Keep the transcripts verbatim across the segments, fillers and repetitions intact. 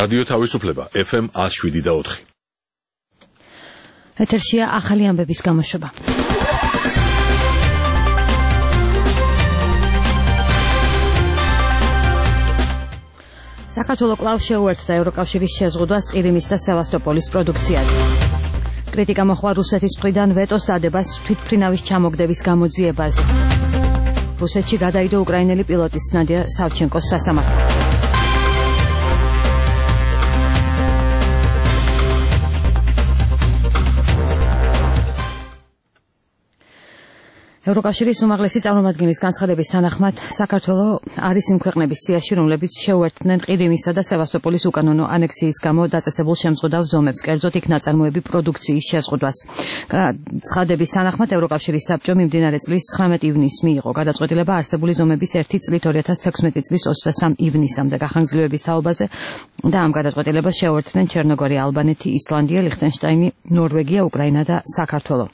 რადიო თავისუფლება ეფ ემ one oh seven და four. ეთერშია ახალი ამბების გამოშვება. საქართველოს კვლავ შეუერთდა ევროკავშირის შეზღუდვას ყირიმის და სევასტოპოლის პროდუქციაზე. კრიტიკა მოხდა რუსეთის მხრიდან ვეტოს დადებას თვითმფრინავის ჩამოგდების გამოძიებაზე. რუსეთში გადაიდო უკრაინელი პილოტის ნადია სავჩენკოს სასამართლო. ევროკავშირის უმაღლესი წარმომადგენლის განცხადების თანახმად საქართველო არის იმ ქვეყნების სიაში, რომლებიც შეუერთდნენ ყირიმისა და სევასტოპოლის უკანონო ანექსიის გამო დაწესებულ შემზღუდავ ზომებს, კერძოდ იქ ნაწარმოები პროდუქციის შეზღუდვას. განცხადების თანახმად ევროკავშირის საბჭომ მიმდინარე წლის ცხრამეტ ივნისს მიიღო გადაწყვეტილება არსებული ზომების ერთი წლით ორი ათას თექვსმეტი წლის ოცდასამ ივნისამდე გახანგრძლივების თაობაზე და ამ გადაწყვეტილებას შეუერთდნენ ჩერნოგორია, ალბანეთი, ისლანდია, ლიხტენშტაინი, ნორვეგია, უკრაინა და საქართველო.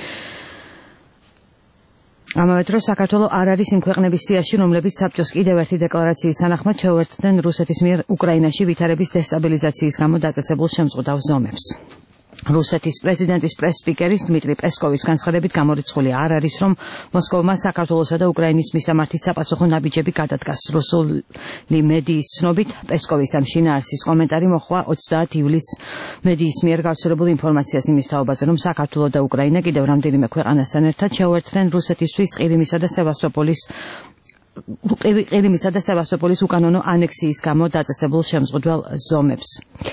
ამავე დროს საქართველო არ არის იმ ქვეყნების სიაში, რომლებიც საბჭოს კიდევ ერთი დეკლარაციის თანახმად შეუერთდნენ რუსეთის მიერ უკრაინაში ვითარების დესტაბილიზაციის გამო დაწესებულ შემზღუდავ ზომებს. რუსეთის პრეზიდენტის პრეს-სპიკერის დმიტრი პესკოვის განცხადებით გამორიცხული არ არის, რომ მოსკოვმა საქართველოსა და უკრაინის მისამართით საპასუხო ნაბიჯები გადადგას. რუსული მედიის ცნობით პესკოვის ამ შინაარსის კომენტარი მოხდა ოცდაათ ივლისს მედიის მიერ გავრცელებულ ინფორმაციას იმის თაობაზე, რომ საქართველო და უკრაინა კიდევ რამდენიმე ქვეყანასთან ერთად შეუერთდნენ რუსეთისთვის ყირიმისა და სევასტოპოლის ყირიმისა და სევასტოპოლის უკანონო ანექსიის გამო დაწესებულ შემზღუდვალ ზომებს.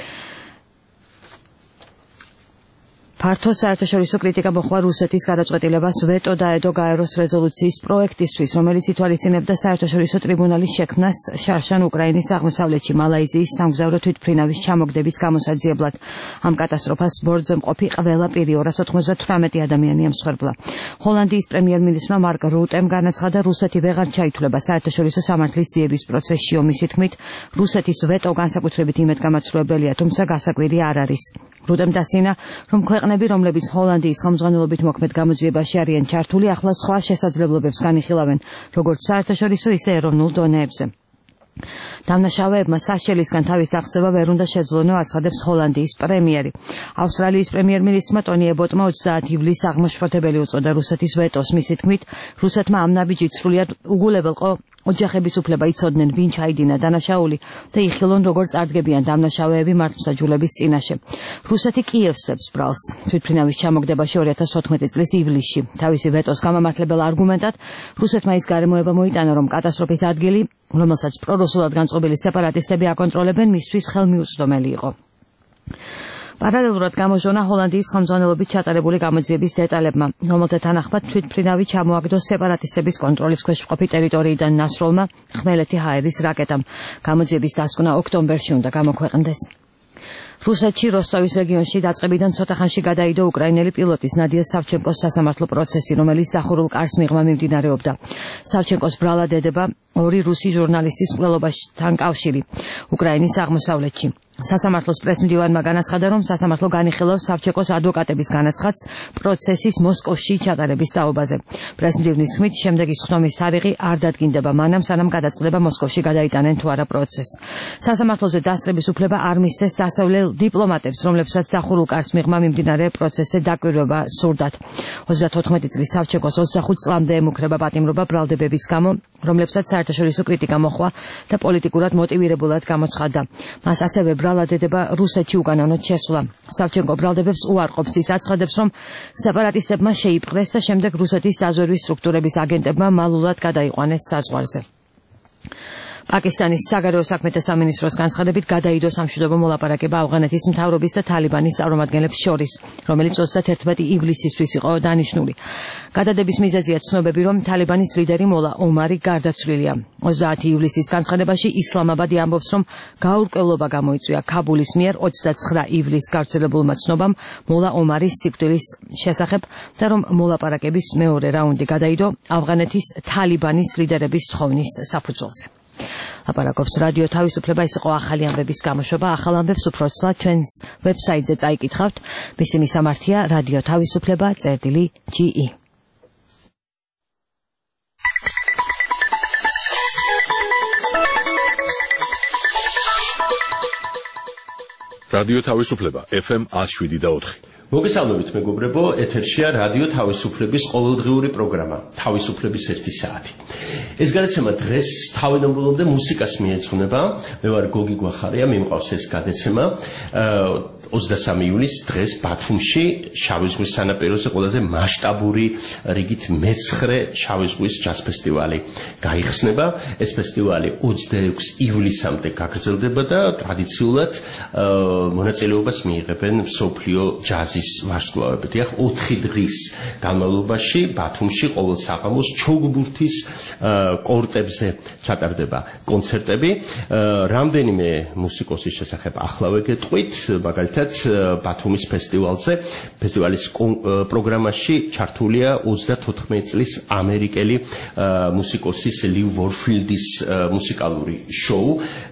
ფართო საერთაშორისო კრიტიკა მოხდა რუსეთის გადაწყვეტილებას ვეტო დაედო გაეროს რეზოლუციის პროექტისთვის, რომელიც ითვალისწინებდა საერთაშორისო ტრიბუნალის შექმნას შარშან უკრაინის აღმოსავლეთში მალაიზიის სამგზავრო თვითმფრინავის ჩამოგდების გამოსაძიებლად. ამ კატასტროფას ბორცვზე მყოფი ყველა პირი ორას ოთხმოცდათვრამეტი ადამიანი ემსხვერპლა. ჰოლანდიის პრემიერ-მინისტრმა მარკ რუტემ განაცხადა, რუსეთი ვეღარ ჩაითვლება საერთაშორისო სამართლის ძიების პროცესში. ომის თქმით, რუსეთის ვეტო განსაკუთრებით იმედგამაცრუებელია, თუმცა გასაკვირი არ არის. რუტემ დასინა, რომ ქვეყნები, რომლებიც ჰოლანდიის ხელმძღვანელობით მოქმედ გამოძიებაში არიან ჩართული, ახლა სხვა შესაძლებლობებს განიხილავენ, როგორც საერთაშორისო, ისე ეროვნულ დონეებზე. დამნაშავეებმა სასჯელისგან თავის აღწევა ვერ უნდა შეძლონო, აცხადებს ჰოლანდიის პრემიერი. ავსტრალიის პრემიერ-მინისტრმა ტონი ებოტმა ოცდაათ ივლისს აღმაშფოთებელი უწოდა რუსეთის ვეტოს. მისი თქმით, რუსეთმა ამ ნაბიჯით სრულიად უგულებელყო ოჯახების უფლება იცოდნენ, ვინ ჩაიდინა დანაშაული და იხილონ, როგორ წარდგებიან დამნაშავეები მართლმსაჯულების წინაშე. რუსეთი კიევსებს ბრალს თვითმფრინავის ჩამოგდებაში ორი ათას თოთხმეტი წლის ივლისში. თავისი ვეტოს გამამართლებელ არგუმენტად რუსეთმა ის გარემოება მოიტანა, რომ კატასტროფის ადგილი, რომელსაც პრორუსულად განწყობილი სეპარატისტები აკონტროლებენ, მისთვის ხელმიუწვდომელი იყო. პარალელურად გამოჟონა ჰოლანდიის ხელმძღვანელობით ჩატარებული გამოძიების დეტალებმა, რომელთა თანახმად თვითმფრინავი ჩამოაგდო სეპარატისტების კონტროლის ქვეშ მყოფი ტერიტორიიდან ნასროლმა ხმელეთი ჰაერის რაკეტამ. გამოძიების დასკვნა ოქტომბერში უნდა გამოქვეყნდეს. რუსეთში როსტოვის რეგიონში დაწყებიდან ცოტა ხანში გადაიდო უკრაინელი პილოტის ნადია სავჩენკოს სასამართლო პროცესი, რომელიც დახურულ კარს მიღმა მიმდინარეობდა. სავჩენკოს ბრალად ედება ორი რუსი ჟურნალისტის მკვლელობასთან კავშირი უკრაინის აღმოსავლეთში. სასამართლოს პრესმდივანმა განაცხადა, რომ სასამართლო განიხილავს სავჩენკოს ადვოკატების განაცხადს პროცესის მოსკოვში ჩატარების თაობაზე. პრესმდივნის თქმით, შემდეგი სხდომის თარიღი არ დადგინდება მანამ, სანამ გადაწყდება მოსკოვში გადაიტანენ თუ არა პროცესს. სასამართლოზე დასწრების უფლება არ მისცეს დასავლელ დიპლომატებს, რომლებსაც დახურულ კარს მიღმა მიმდინარე პროცესზე დაკვირვება სურდათ. ოცდათოთხმეტი წლის სავჩენკოს ოცდახუთ წლამდე ემუქრება პატიმრობა ბრალდებების გამო, რომლებსაც საერთაშორისო კრიტიკა მოჰყვა და პოლიტიკურად მოტივირებულად გამოცხადდა. მას ასევე ბრალად ედება რუსეთში უკანონოდ შესვლა. სავჩენკო ბრალდებებს უარყოფს, ის აცხადებს, რომ სეპარატისტებმა შეიპყრეს და შემდეგ რუსეთის დაზვერვის სტრუქტურების აგენტებმა მალულად გადაიყვანეს საზღვარზე. პაკისტანის საგარეო საქმეთა სამინისტროს განცხადებით გადაიდო სამშვიდობო მოლაპარაკება ავღანეთის მთავრობის და თალიბანის წარმომადგენლებს შორის, რომელიც ოცდაათერთმეტი ივლისისთვის იყო დანიშნული. გადადების მიზეზია ცნობები, რომ თალიბანის ლიდერი მოლა ომარი გარდაცვლილია. ოცდაათი ივლისის განცხადებაში ისლამაბადი ამბობს, რომ გაურკვევლობა გამოიწვია ქაბულის მიერ ოცდაცხრა ივლისს გავრცელებულმა ცნობამ მოლა ომარის სიკვდილის შესახებ და რომ მოლაპარაკების მეორე რაუნდი გადაიდო ავღანეთის თალიბანის ლიდერების თხოვნის საფუძველზე. ლაპარაკობს რადიო თავისუფლება, ეს იყო ახალი ამბების გამოშვება. ახალ ამბებს უფრო ცლად ჩვენს ვებსაიტზე წაიკითხავთ. მისი მისამართია რადიო თავისუფლება წერტილი ჯი ი. რადიო თავისუფლება F M one oh seven point four. მოგესალმებით მეგობრებო, ეთერშია რადიო თავისუფლების ყოველდღიური პროგრამა თავისუფლების ერთი საათი. ეს გადაცემა დღეს თავიდანვე მუსიკას მიეძღვნება. მე ვარ გოგი გვახარია, მიმყავს ეს გადაცემა ოცდასამი ივლისს დღეს ბათუმში შავი ზღვის სანაპიროზე ყველაზე მასშტაბური რიგით მეცხრე შავი ზღვის ჯაზ ფესტივალი გაიხსნება. ეს ფესტივალი ოცდაექვსი ივლისამდე გაგრძელდება და ტრადიციულად მონაწილეობას მიიღებენ მსოფლიო ჯაზის ვარსკვლავები. დიახ, ოთხი დღის განმავლობაში ბათუმში ყოველ საღამოს ჩოგბურთის კორტებზე ჩატარდება კონცერტები. რამდენიმე მუსიკოსის შესახებ ახლა ვეკეთყვით, მაგალითად ბათუმის ფესტივალზე, ფესტივალის პროგრამაში ჩართულია ოცდათოთხმეტი წლის ამერიკელი მუსიკოსის ლივ ვორფილდის მუსიკალური შოუ.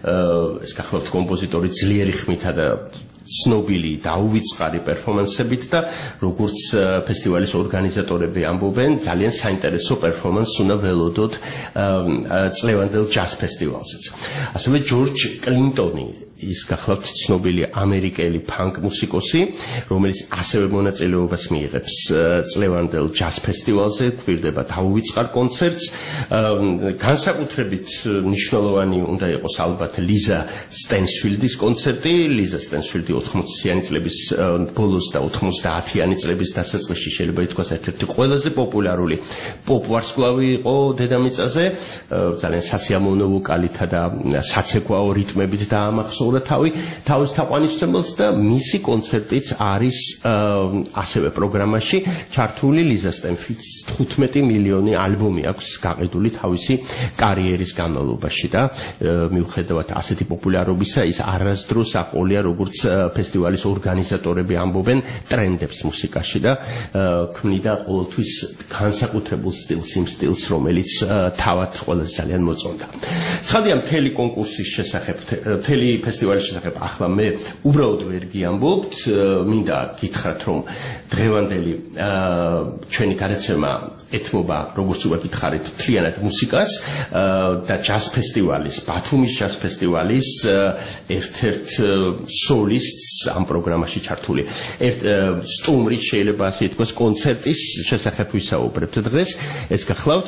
ეს გახლავთ კომპოზიტორი ძლიერი ხმითა და ცნობილი და უვიწყარი პერფორმანსებით და როგორც ფესტივალის ორგანიზატორები ამბობენ, ძალიან საინტერესო პერფორმანსს უნდა ველოდოთ წლევანდელ ჯაზ ფესტივალზეც. ასევე ჯორჯ კლინტონი, ის გახლავთ ცნობილი ამერიკელი ფანკ მუსიკოსი, რომელიც ასევე მონაწილეობას მიიღებს წლევანდელ ჯაზ ფესტივალზე, გვირდება დაუვიწყარ კონცერტს. განსაკუთრებით მნიშვნელოვანი უნდა იყოს ალბათ ლიზა სტენსფილდის კონცერტი. ლიზა სტენსფილდი ოთხმოციანი წლების ბოლოს და ოთხმოცდაათიანი წლების დასაწყისში შეიძლება ითქვას ერთ-ერთი ყველაზე პოპულარული პოპ ვარსკვლავი იყო დედამიწაზე, ძალიან სასიამოვნო ვოკალითა და საცეკვაო რიტმებით დაამახსოვრა თავი თავის თაყვანისმცემელს და მისი კონცერტიც არის ასევე პროგრამაში ჩართული. ლიზა სტენსფილდს თხუთმეტი მილიონი ალბომი აქვს გაყიდული თავისი კარიერის განმავლობაში და მიუხედავად ასეთი პოპულარობისა, ის არასდროს აყოლია როგორც ფესტივალის ორგანიზატორები ამბობენ ტრენდებს მუსიკაში და ქმნიდა ყოველთვის განსაკუთრებულ სტილს, იმ სტილს, რომელიც თავად ყველაზე ძალიან მოწონდა. ცხადია, მთელი კონკურსის შესახებ, მთელი ფესტივალის შესახებ ახლა მე უბრალოდ ვერ გიამბობთ, მინდა გითხრათ, რომ დღევანდელი ჩვენი გადაცემა ეთმობა, როგორც უკვე გითხარით, მთლიანად მუსიკას და ჯაზ ფესტივალის, ბათუმის ჯაზ ფესტივალის ერთ-ერთ სოლისტს ამ პროგრამაში ჩართული. ერთ სტუმრის შეიძლება ასე ითქვას კონცერტის შესახებ ვისაუბრებთ დღეს. ეს გახლავთ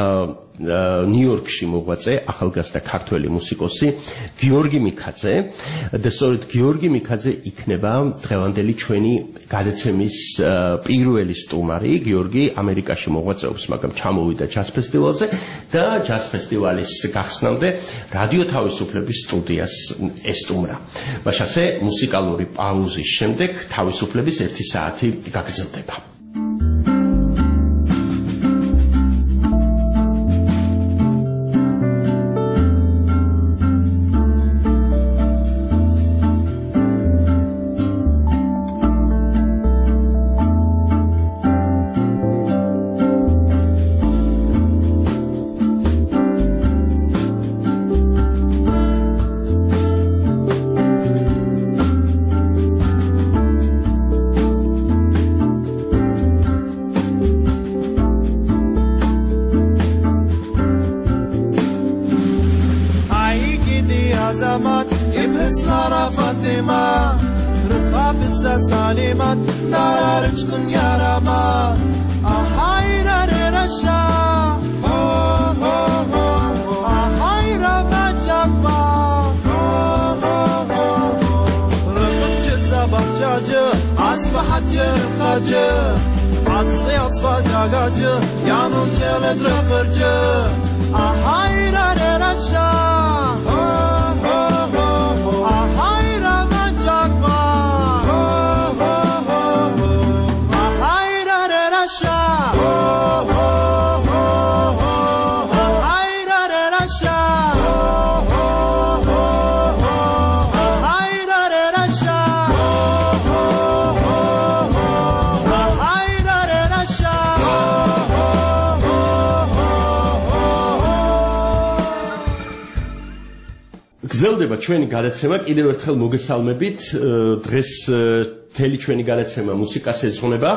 ნიუ-იორკში მოღვაწე ახალგაზრდა ქართველი მუსიკოსი გიორგი მიქაძე და სწორედ გიორგი მიქაძე იქნება დღევანდელი ჩვენი გადაცემის პირველი სტუმარი. გიორგი ამერიკაში მოღვაწეობს, მაგრამ ჩამოვიდა ჯაზ ფესტივალზე და ჯაზ ფესტივალის გახსნამდე რადიო თავისუფლების სტუდიას ესტუმრა. მაშასე მუსიკალური პაუზის შემდეგ თავისუფლების ერთი საათი გაგრძელდება. გრძელდება ჩვენი გადაცემა, კიდევ ერთხელ მოგესალმებით. დღეს მთელი ჩვენი გადაცემა მუსიკას ეძღვნება.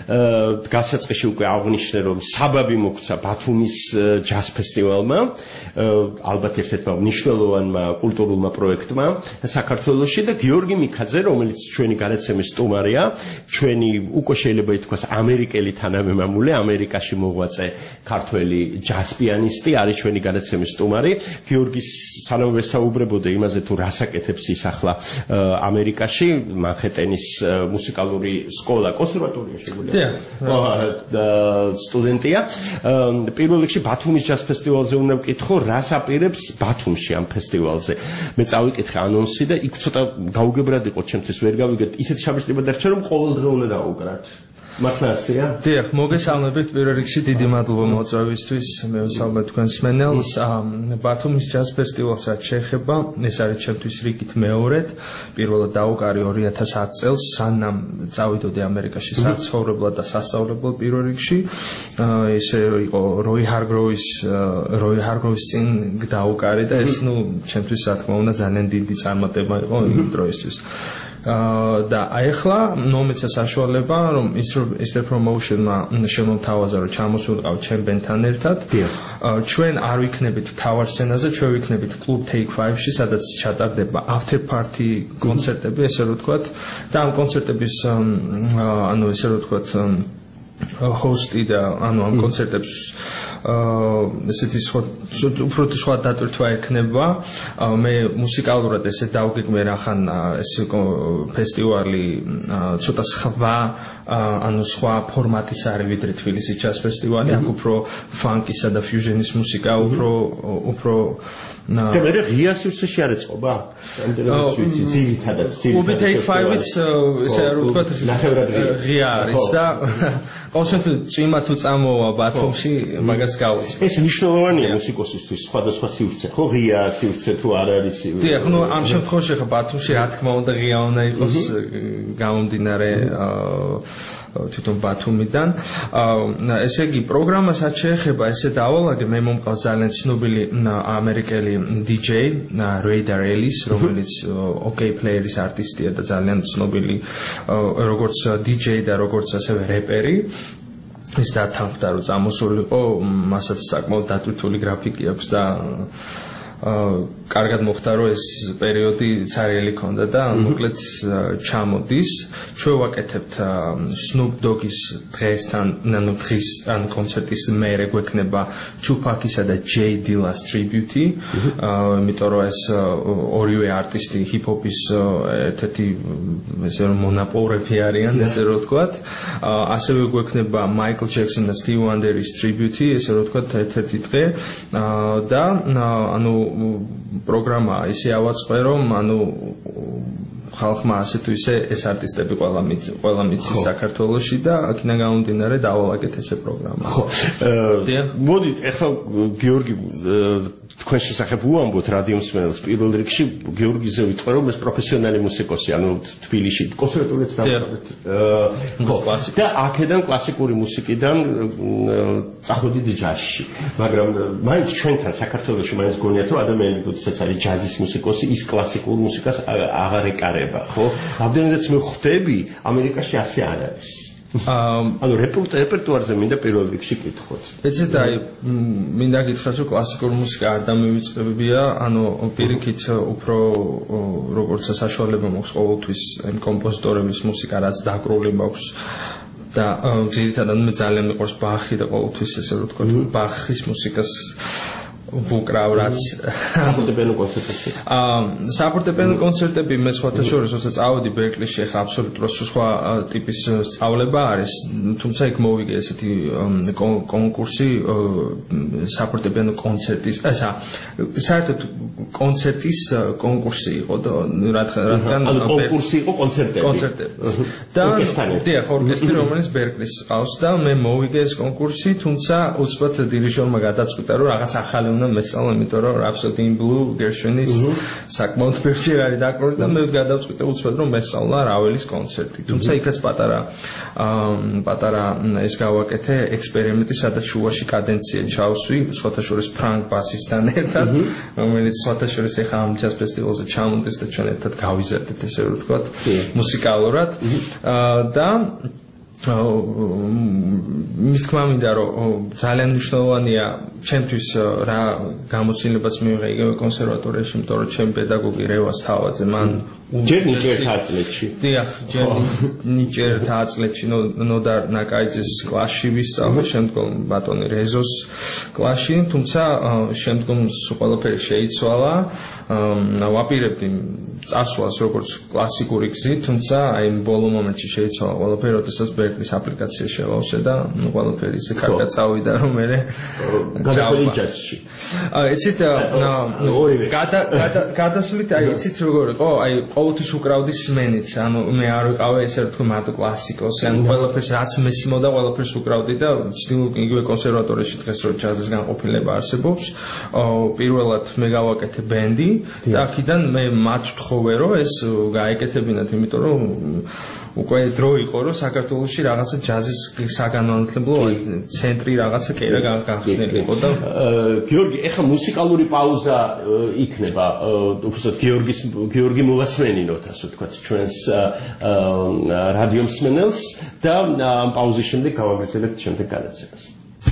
გასაწყისში უკვე აღნიშნე რომ საბაბი მოგვცა ბათუმის ჯაზ ფესტივალმა, ალბათ ერთ-ერთმა მნიშვნელოვანმა კულტურულმა პროექტმა საქართველოში და გიორგი მიქაძე, რომელიც ჩვენი გადაცემის სტუმარია, ჩვენი უკვე შეიძლება ითქვას ამერიკელი თანამემამულე, ამერიკაში მოღვაწე ქართველი ჯაზ პიანისტი არის ჩვენი გადაცემის სტუმარი. გიორგის სანამ ვესაუბრებოდე იმაზე თუ რას აკეთებს ის ახლა ამერიკაში, მანჰეტენის მუსიკალური სკოლა, კონსერვატორია შეგვიძლია. სტუდენტია. პირველ რიგში ბათუმის ჯაზ ფესტივალზე უნდა ვკითხო, რას აპირებს ბათუმში ამ ფესტივალზე. მე წავიკითხე ანონსი და იქ ცოტა გაუგებრად იყო ჩემთვის, ვერ გავიგეთ. ისეთი შაბაშტება დარჩა რომ ყოველდღე უნდა დავუკრათ. მართლაცია? დიახ, მოგესალმებით პირველ რიგში დიდი მადლობა მოწვევისთვის. მე ვსალმებ თქვენს მენელს. ბათუმის ჯაზ ფესტივალსაც შეეხება, ეს არის ჩემთვის რიგით მეორედ. პირველად დაუკარი ორი ათას ათ წელს, სანამ წავიდოდი ამერიკაში საცხოვრებლად და სასწავლებლად პირველ რიგში. ესე იყო როი ჰარგროვის როი ჰარგროვის წინ დაუკარი და ეს ნუ ჩემთვის რა თქმა უნდა ძალიან დიდი წარმატება იყო იმ დროისთვის. და აიხლა მომეცა საშუალება რომ Easter Promotion-მა შემომთავაზა რომ ჩამოსულიყავ ჩემ ბენდთან ერთად. ჩვენ არ ვიქნებით მთავარ სცენაზე, ჩვენ ვიქნებით კლუბ Take five-ში, სადაც ჩატარდება after party კონცერტები, ესე რომ ვთქვათ. და ამ კონცერტების ანუ ესე რომ ვთქვათ ჰოსტი და ანუ ამ კონცერტებს ესეთი სხვა უფრო სხვა დატვირთვა ექნება. მე მუსიკალურად ესე დავგეგმე რახან ეს ფესტივალი ცოტა სხვა ანუ სხვა ფორმატის არის ვიდრე თბილისის ჯაზ ფესტივალი, აქ უფრო ფანკისა და ფიუჟენის მუსიკა უფრო უფრო და მე ღია სივრცეში არ ეწყობა? ამდენად ვიცი, ძირითადად კლუბი Take five-იც ესე რომ ვთქვათ ღია არის და ყოველ შემთხვევაში წვიმა თუ წამოვა ბათუმში მაგას გავუწევ. ეს მნიშვნელოვანია მუსიკოსისთვის, სხვადასხვა სივრცე, ხო ღია სივრცე თუ არ არის სივრცე. დიახ, ნუ ამ შემთხვევაში ხა ბათუმში რა თქმა უნდა ღია უნდა იყოს გამომდინარე თვითონ ბათუმიდან. ესე იგი პროგრამასაც შეეხება, ესე დავალაგე, მე მომყავს ძალიან ცნობილი ამერიკელი დიჯეი Radar Ellis, რომელიც OK Player-ის არტისტია და ძალიან ცნობილი როგორც დიჯეი და როგორც ასევე რეპერი. ის დათანხმდა რომ წამოსულიყო, მასაც საკმაოდ დატვირთული გრაფიკი აქვს და კარგად მოხდა რომ ეს პერიოდი ცარიელი ქონდა და მოკლედ ჩამოდის. ჩვენ ვაკეთებთ Snoop Dogg-ის დღესთან, ანუ დღის ან კონცერტის მერე გვექნება Tupac-ისა და J Dilla-ს ტრიბიუტი, იმიტომ რომ ეს ორივე არტისტი ჰიპ-ჰოპის ერთ-ერთი ესე რომ მონაპოვრები არიან, ესე რომ ვთქვათ. ასევე გვექნება Michael Jackson და Stevie Wonder-ის ტრიბიუტი, ესე რომ ვთქვათ ერთ-ერთი დღე და ანუ პროგრამა ისე ავაწყე რომ ანუ ხალხმა ასე თუ ისე ეს არტისტები ყველა ყველა მიცის საქართველოში და აქედან გამომდინარე დავალაგეთ ესე პროგრამა. ხო. მოდით ახლა გიორგი თქვენ შესახებ უამბობთ რადიო მსმენელს. პირველ რიგში გიორგიზე ვიტყვე რომ ეს პროფესიონალი მუსიკოსი, ანუ თბილისში კონსერვატორიაც დავყავთ. ხო. და აქედან კლასიკური მუსიკიდან წახვიდით ჯაზში. მაგრამ მაინც ჩვენთან საქართველოში მაინც გონიათ რომ ადამიანი როდესაც არის ჯაზის მუსიკოსი, ის კლასიკურ მუსიკას აღარ ეკარება, ხო? ამდენადაც მე ხვდები, ამერიკაში ასე არ არის. ანუ რეპერტუარზე მინდა პირველ რიგში კითხოთ. ეცეთ აი მინდა გითხრათ რომ კლასიკური მუსიკა არ დამივიწყებია, ანუ პირიქით უფრო როგორც საშუალება მაქვს ყოველთვის იმ კომპოზიტორების მუსიკა რაც დაკრული მაქვს და ძირითადად მე ძალიან მიყვარს ბახი და ყოველთვის ესე რომ ვთქვათ ბახის მუსიკას ვუკრავ რაც საფორტეპიანო კონცერტებში. აა საფორტეპიანო კონცერტები მე სხვათა შორის როცა წავედი ბერკლიში, ახლა აბსოლუტურად სხვა ტიპის სწავლება არის, თუმცა იქ მოვიგე ესეთი კონკურსი საფორტეპიანო კონცერტის, ესა საერთოდ კონცერტის კონკურსი იყო და რადგან ანუ კონკურსი იყო კონცერტები. კონცერტები. და დიახ, ორკესტრი რომელიც ბერკლის ყავს და მე მოვიგე ეს კონკურსი, თუმცა უცბად დირიჟორმა გადაწყვიტა რომ რაღაც ახალი მესწავლა, იმიტომ რომ Rhapsody in Blue გერშვინის საკმაოდ ბევრი არის დაკრული და მე გადავწყვიტე უცბად რომ მესწავლა რაველის კონცერტი. თუმცა იქაც პატარა პატარა ეს გავაკეთე ექსპერიმენტი, სადაც შუაში კადენცია ჩავსვი, სხვათა შორის ფრანკ ბასისთან ერთად, რომელიც სხვათა შორის ახლა ამ ჯაზ ფესტივალზე ჩამოდის და ჩვენ ერთად გავიზარდეთ, ესე რომ ვთქვათ, მუსიკალურად და მის თქმა მინდა რომ ძალიან მნიშვნელოვანია ჩემთვის რა გამოცდილებას მივიღე იგივე კონსერვატორიაში, იმიტომ რომ ჩემი პედაგოგი რევას თავაძე მან ჯერ ნიჭერთა აწლეთში. დიახ, ჯერ ნიჭერთა აწლეთში ნოდარ ნაკაიძის კლასში ვისწავლე, შემდგომ ბატონი რეზოს კლასში, თუმცა შემდგომ ყველაფერი შეიცვალა. ვაპირებდი წასვლას როგორც კლასიკური გზით, თუმცა აი ბოლო მომენტში შეიცვალა ყველაფერი, როდესაც ბერკლის აპლიკაცია შევავსე და ყველაფერი ისე კარგად წავიდა, რომ მე გადავიდე ჯაზში. იცით, ორივე გადასვლით, აი იცით როგორ იყო, აი ყოველთვის უკრავდი სმენით, ანუ მე არ ვიყავი ესე რომ მარტო კლასიკოსი, ანუ ყველაფერს რაც მესიმოდა, ყველაფერს უკრავდი და ვცდილობ იგივე კონსერვატორიაში დღეს რომ ჯაზის განყოფილება არსებობს, პირველად მე გავაკეთე ბენდი და აქედან მე მათ ვთხოვე რომ ეს გაეკეთებინათ, იმიტომ რომ უკვე დრო იყო რომ საქართველოში რაღაცა ჯაზის საგანმანათლებლო ცენტრი რაღაცა კერა გახსნილიყო და გიორგი, ეხლა მუსიკალური პაუზა იქნება, უბრალოდ გიორგის გიორგი მოვასმენინოთ, ასე ვთქვათ, ჩვენს რადიო მსმენელს და ამ პაუზის შემდეგ გავაგრძელებთ შემდეგ გადაცემას.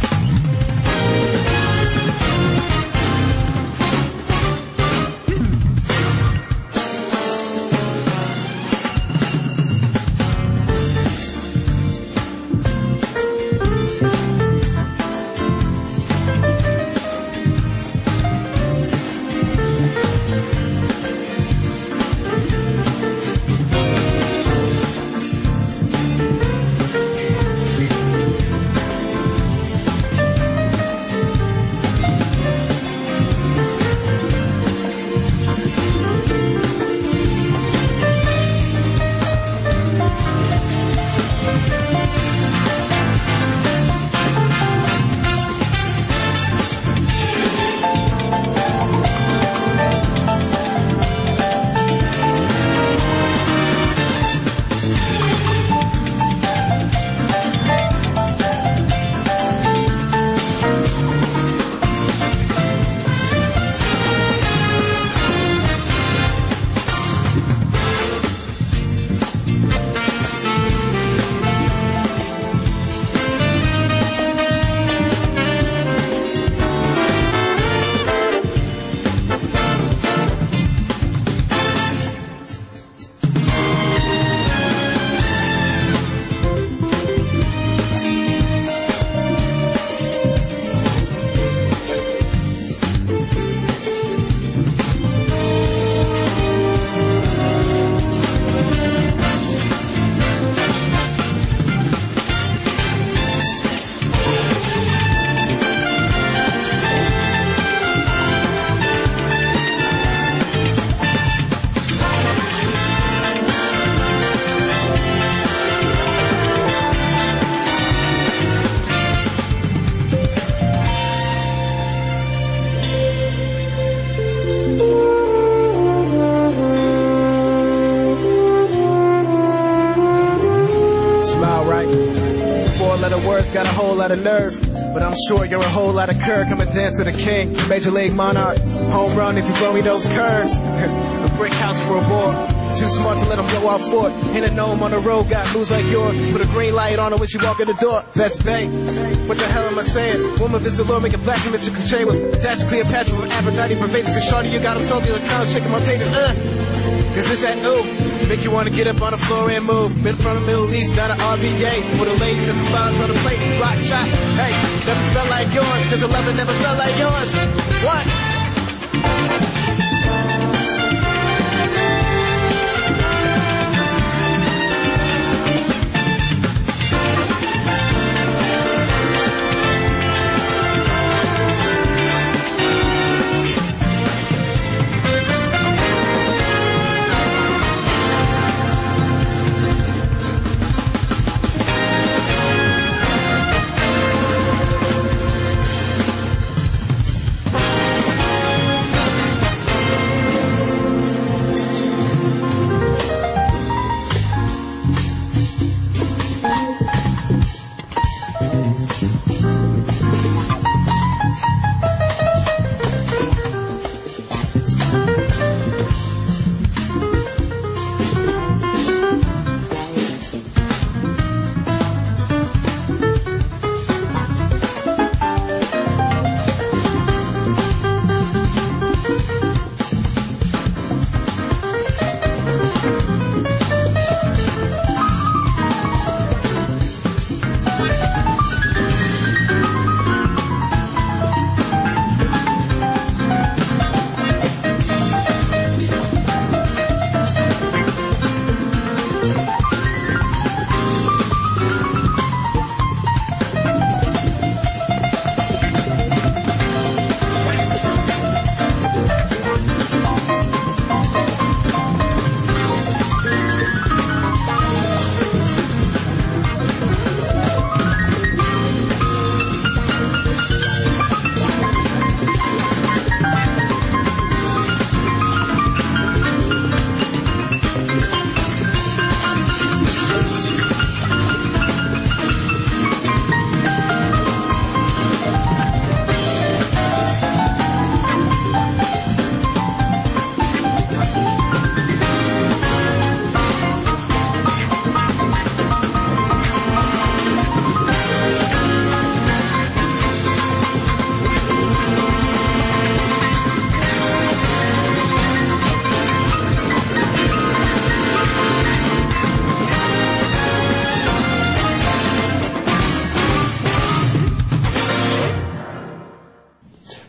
Got a whole lot of nerve, but I'm sure you're a whole lot of curve. Come and dance with a king, Major League Monarch, home run if you throw me those curves. A brick house for a boy, too smart to let him blow out for it. Hit a gnome on the road, got moves like yours. Put a green light on her when she walk in the door. That's bait. What the hell am I saying? Woman visit Lord, make a blasphemy to crochet with. Attach Cleopatra with Aphrodite, pervasive. Cause shorty, you got him salty like crown, shaking my taters. Uh. Cause it's that ooh, make you wanna get up on the floor and move. Been from the Middle East down to R V A. With the ladies and some bombs on the plate, block shot. Hey, never felt like yours, cause the lover never felt like yours. What?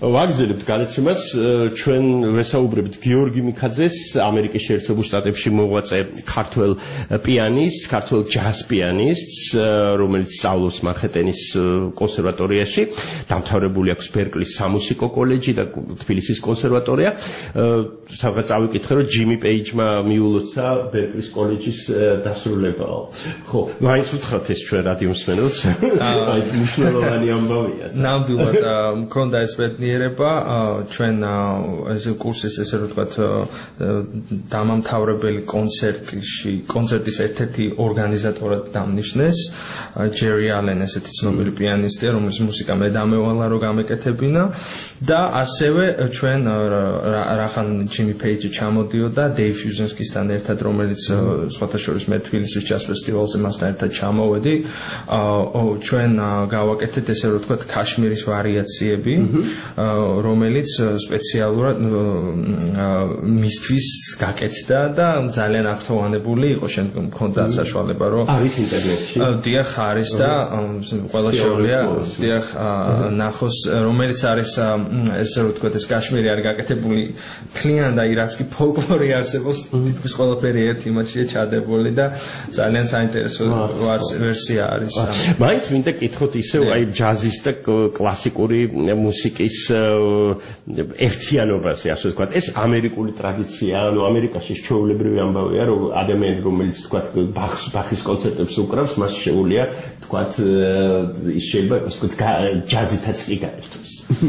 ვაგრძელებთ გადაცემას ჩვენ ვესაუბრებთ გიორგი მიქაძეს ამერიკის შეერთებულ შტატებში მოღვაწე ქართველ პიანისტს, ქართველ ჯაზ პიანისტს, რომელიც სწავლობს მანჰეტენის კონსერვატორიაში, დამთავრებული აქვს ბერკლის სამუსიკო კოლეჯი და თბილისის კონსერვატორია. სადღაც წავიკითხე რომ ჯიმი პეიჯმა მიულოცა ბერკლის კოლეჯის დასრულება. ხო, მაინც უთხრათ ეს ჩვენ რადიო მსმენელს. აი, მნიშვნელოვანი ამბავია. ნამდვილად მქონდა ეს ბედნიერება ჩვენ ეს კურსის ესე რომ ვთქვათ დამამთავრებელი კონცერტში კონცერტის ერთ-ერთი ორგანიზატორად დამნიშნეს ჯერი ალენ ესეთი ცნობილი პიანისტია რომელიც მუსიკა მე დამევალა რომ გამეკეთებინა და ასევე ჩვენ რახან ჯიმი პეიჯი ჩამოდიოდა დეივ ფიუზენსკისთან ერთად რომელიც სხვათა შორის მე თბილისის ჯაზ ფესტივალზე მასთან ერთად ჩამოვედი ჩვენ გავაკეთეთ ესე რომ ვთქვათ ქაშმირის ვარიაციები რომელიც სპეციალურად მისთვის გაკეთდა და ძალიან აქტუალებული იყო შემდგომ მქონდა საშუალება რომ არის ინტერნეტში დიახ არის და ყველა შეუძლია დიახ ნახოს რომელიც არის ესე რომ ვთქვათ ეს ქაშმირი არის გაკეთებული თლიან და რაც კი ფოლკლორი არსებობს თითქმის ყველაფერი ერთ იმაშია ჩადებული და ძალიან საინტერესო ვერსია არის მაინც მინდა კითხოთ ისევ აი ჯაზის და კლასიკური მუსიკის ერთიანობაზე ასე ვთქვათ ეს ამერიკული ტრადიცია ანუ ამერიკაში ჩვეულებრივი ამბავია რომ ადამიანი რომელიც ვთქვათ ბახს ბახის კონცერტებს უკრავს მას შეუძლია ვთქვათ ის შეიძლება ასე ვთქვათ ჯაზითაც კი გაერთოს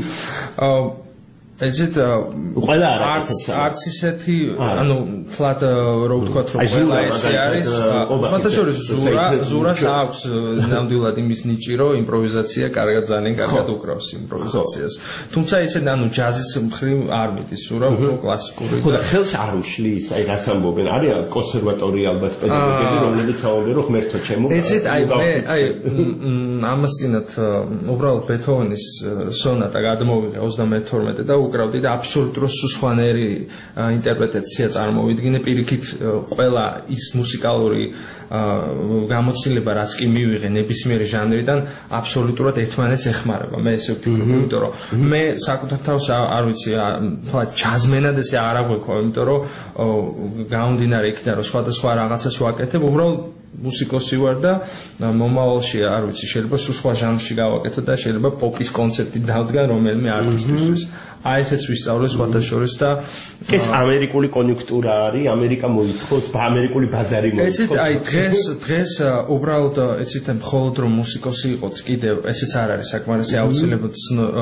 ეცეთ ყველა არც არც ისეთი ანუ თლად რო ვთქვათ რომ ყველა ესე არის ფოტოშორის ზურა ზურას აქვს ნამდვილად იმის ნიჭი რომ იმპროვიზაცია კარგად ძალიან კარგად უკრავს იმპროვიზაციას თუმცა ესე ანუ ჯაზის მხრივ არ მიდის ზურა უფრო კლასიკური და ხელს არ უშლის აი რას ამბობენ არის კონსერვატორია ალბათ პედაგოგები რომლებიც ამბობენ რომ ღმერთო ჩემო ეცეთ აი მე აი ამასინათ უბრალოდ ბეთჰოვენის სონატა გადმოვიღე ოცდამეთორმეტე და უკრავდი და აბსოლუტურად სუსხანერი ინტერპრეტაცია წარმოვიდგინე პირიქით ყველა ის მუსიკალური გამოცდილება რაც კი მივიღე ნებისმიერი ჟანრიდან აბსოლუტურად ერთმანეთს ეხმარება მე ესე ვფიქრობ იმიტომ რომ მე საკუთარ თავს არ ვიცი თლა ჯაზმენად ესე არ აღვიქვა იმიტომ რომ გამომდინარე იქიდან რომ სხვადასხვა რაღაცას ვაკეთებ უბრალოდ მუსიკოსი ვარ და მომავალში არ ვიცი შეიძლება სხვა ჟანრში გავაკეთო და შეიძლება პოპის კონცერტი დავდგა რომელიმე არტისტისთვის აი ესეც ვისწავლე სხვათა შორის და ეს ამერიკული კონიუნქტურა არის ამერიკა მოითხოვს ამერიკული ბაზარი მოითხოვს ეცეთ აი დღეს დღეს უბრალოდ ეცეთ მხოლოდ რომ მუსიკოსი იყოთ კიდევ ესეც არ არის საკმარისი აუცილებლად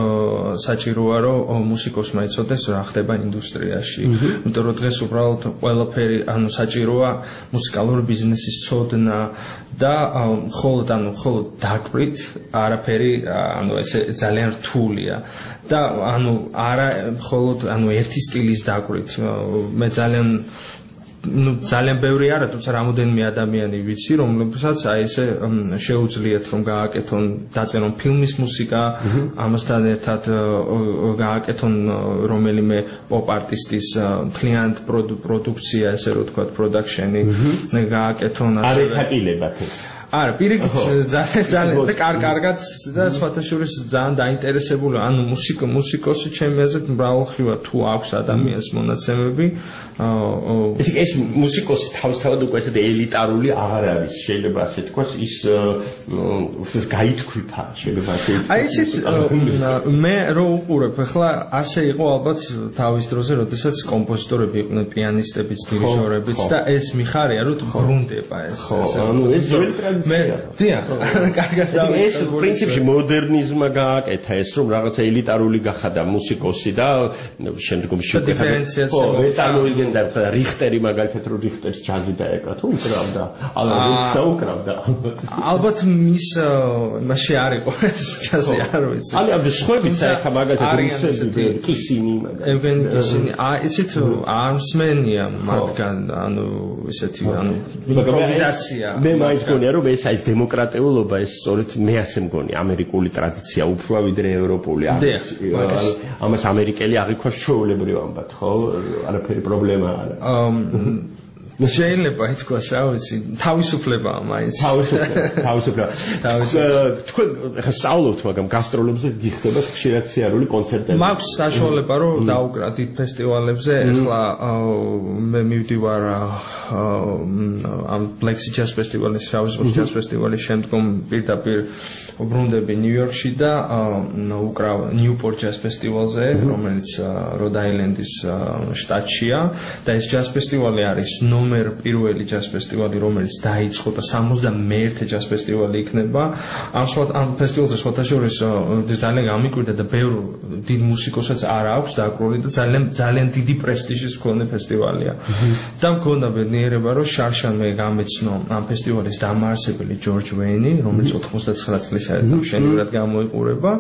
საჭიროა რომ მუსიკოსმა იცოდეს რა ხდება ინდუსტრიაში იმიტომ რომ დღეს უბრალოდ ყველაფერი ანუ საჭიროა მუსიკალური ბიზნესის ცოდნა და მხოლოდ ანუ მხოლოდ დაგვრით არაფერი ანუ ესე ძალიან რთულია და ანუ არა მხოლოდ ანუ ერთი სტილის დაგვრით მე ძალიან ну ძალიან ბევრი არა თუმცა რამოდენიმე ადამიანი ვიცი რომლებსაც აი ესე შეუძლიათ რომ გააკეთონ დაწერონ ფილმის მუსიკა ამასთან ერთად გააკეთონ რომელიმე პოპ არტისტის მთლიანად პროდუქცია ესე რომ ვთქვათ პროდაქშენი გააკეთონ ასე არ ეთაკილებათ ეს არა, პირიქით ძალიან ძალიან და კარგად და სხვათა შორის ძალიან დაინტერესებული ანუ მუსიკო მუსიკოსი ჩემი აზრით მრავალხრივად თუ აქვს ადამიანს მონაცემები ეს ეს მუსიკოსი თავისთავად უკვე ესეთი ელიტარული აღარ არის შეიძლება ასე თქვას ის ეს გაითქვიფა შეიძლება ასე აი იცით მე რო უყურებ ახლა ასე იყო ალბათ თავის დროზე როდესაც კომპოზიტორები იყვნენ პიანისტებიც დირიჟორებიც და ეს მიხარია რომ ბრუნდება ეს ანუ ეს ძველი მე დიახ კარგად და ეს პრინციპში მოდერნიზმმა გააკეთა ეს რომ რაღაცა ელიტარული გახადა მუსიკოსი და შემდგომში დიფერენციაცია ხო მე წარმოვიდგენდა რიხტერი მაგალითად რომ რიხტერს ჯაზი დაეკრა თუ უკრავდა ალან რუქს დაუკრავდა ალბათ მის მასში არ იყო ეს ჯაზი არ ვიცი ანუ ამ სხვებიც საერთა მაგალითად რუსები კისინი ევგენ კისინი აი იცით არსმენია მათგან ანუ ესეთი ანუ იმპროვიზაცია მე მაინც გონია რომ ეს ეს დემოკრატიულობა ეს სწორედ მე ასე მგონი ამერიკული ტრადიცია უფრო ვიდრე ევროპული ამას ამერიკელი აღიქვას ჩვეულებრივ ამბად ხო არაფერი პრობლემა არა შეიძლება ითქვას, რა ვიცი, თავისუფლებაა მაინც. თავისუფლება, თავისუფლება. თავისუფლება. თქვენ ხა სწავლობთ, მაგრამ გასტროლებზე გიხდებათ ხშირად სიარული კონცერტები. მაქვს საშუალება, რომ დავუკრათ დიდ ფესტივალებზე, ეხლა მე მივდივარ ამ Black Sea Jazz Festival-ის, შავი ზღვის Jazz Festival-ის შემდგომ პირდაპირ ვბრუნდები ნიუ-იორკში და უკრავ Newport Jazz Festival-ზე, რომელიც Rhode Island-ის შტატშია და ეს Jazz Festival-ი არის ნომერ პირველი Jazz Festival-ი, რომელიც დაიწყო და სამოცდამეერთე Jazz Festival-ი იქნება. ამ ამ ფესტივალზე სხვათაშორის ძალიან გამიკვირდა და ბევრ დიდ მუსიკოსებს არ აქვს დაკრული და ძალიან ძალიან დიდი პრესტიჟის მქონე ფესტივალია. და მქონდა ბედნიერება, რომ შარშანმე გამეცნო ამ ფესტივალის დამაარსებელი ჯორჯ ვეინი, რომელიც ოთხმოცდათცხრა წლის მშვენივრად გამოიყურება.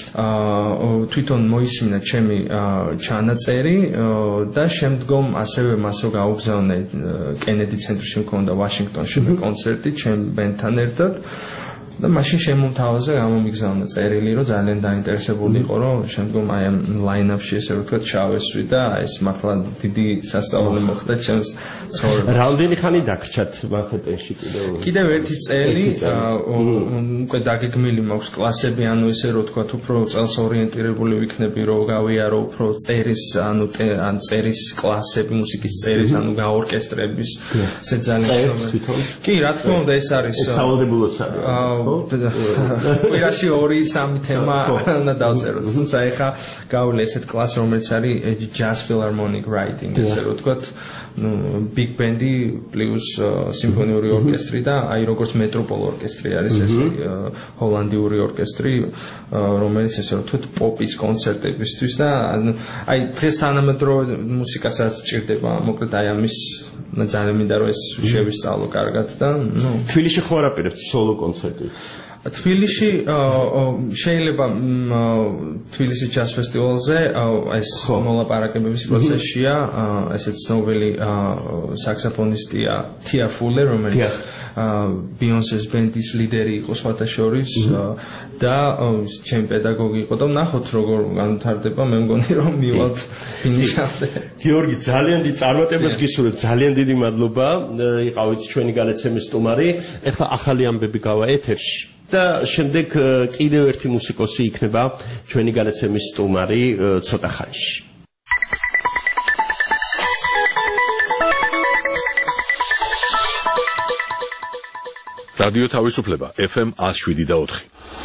თვითონ მოისმინა ჩემი ჩანაწერი და შემდგომ ასევე მასო გაუგზავნე კენედი ცენტრში მქონდა ვაშინგტონში კონცერტი ჩემ ბენდთან ერთად. და მაშინ შემომთავაზე გამომიგზავნა წერილი, რომ ძალიან დაინტერესებული იყო, რომ შემდგომ აი ამ line-up-ში ესე ვთქვათ ჩავესვი და ეს მართლა დიდი სასწაული მოხდა ჩემს ცხოვრებაში. რამდენი ხანი დაგრჩათ მანჰეტენში კიდევ? კიდევ ერთი წელი, უკვე დაგეგმილი მაქვს კლასები, ანუ ესე რომ ვთქვათ, უფრო წელს ორიენტირებული ვიქნები, რომ გავიარო უფრო წერის, ანუ ან წერის კლასები, მუსიკის წერის, ანუ გაორკესტრების, ესე ძალიან ცნობილი. კი, რა თქმა უნდა, ეს არის სავალდებულოც არის. კვირაში ორი სამი თემა უნდა დავწეროთ. თუმცა ეხა გავვლე ესეთ კლასს, რომელიც არის Jazz Philharmonic Writing, ესე რომ ვთქვათ, ნუ big band-ი პლუს სიმფონიური ორკესტრი და აი როგორც მეტროპოლ ორკესტრი არის ეს ჰოლანდიური ორკესტრი, რომელიც ესე რომ ვთქვათ პოპის კონცერტებისთვის და აი დღეს თანამედროვე მუსიკასაც სჭირდება, მოკლედ აი ამის ძალიან მინდა რომ ეს შევისწავლო კარგად და ნუ თბილისში ხო არაპირებთ სოლო კონცერტი? თბილისში შეიძლება თბილისი Jazz Festival-ზე ეს მოლაპარაკებების პროცესშია, ესეც ცნობილი საქსოფონისტია თია ფულე, რომელიც Beyoncé-ს ბენდის ლიდერი იყო სხვათა შორის და ჩემი პედაგოგი იყო და ნახოთ როგორ განვითარდება, მე მგონი რომ მივალთ ფინიშამდე. გიორგი, ძალიან დიდ წარმატებას გისურვებ, ძალიან დიდი მადლობა, იყავით ჩვენი განაცემის სტუმარი. ეხლა ახალი ამბები გავა ეთერში და შემდეგ კიდევ ერთი მუსიკოსი იქნება ჩვენი განაცემის სტუმარი ცოტა ხანში. რადიო თავისუფლება F M one oh seven და ოთხი.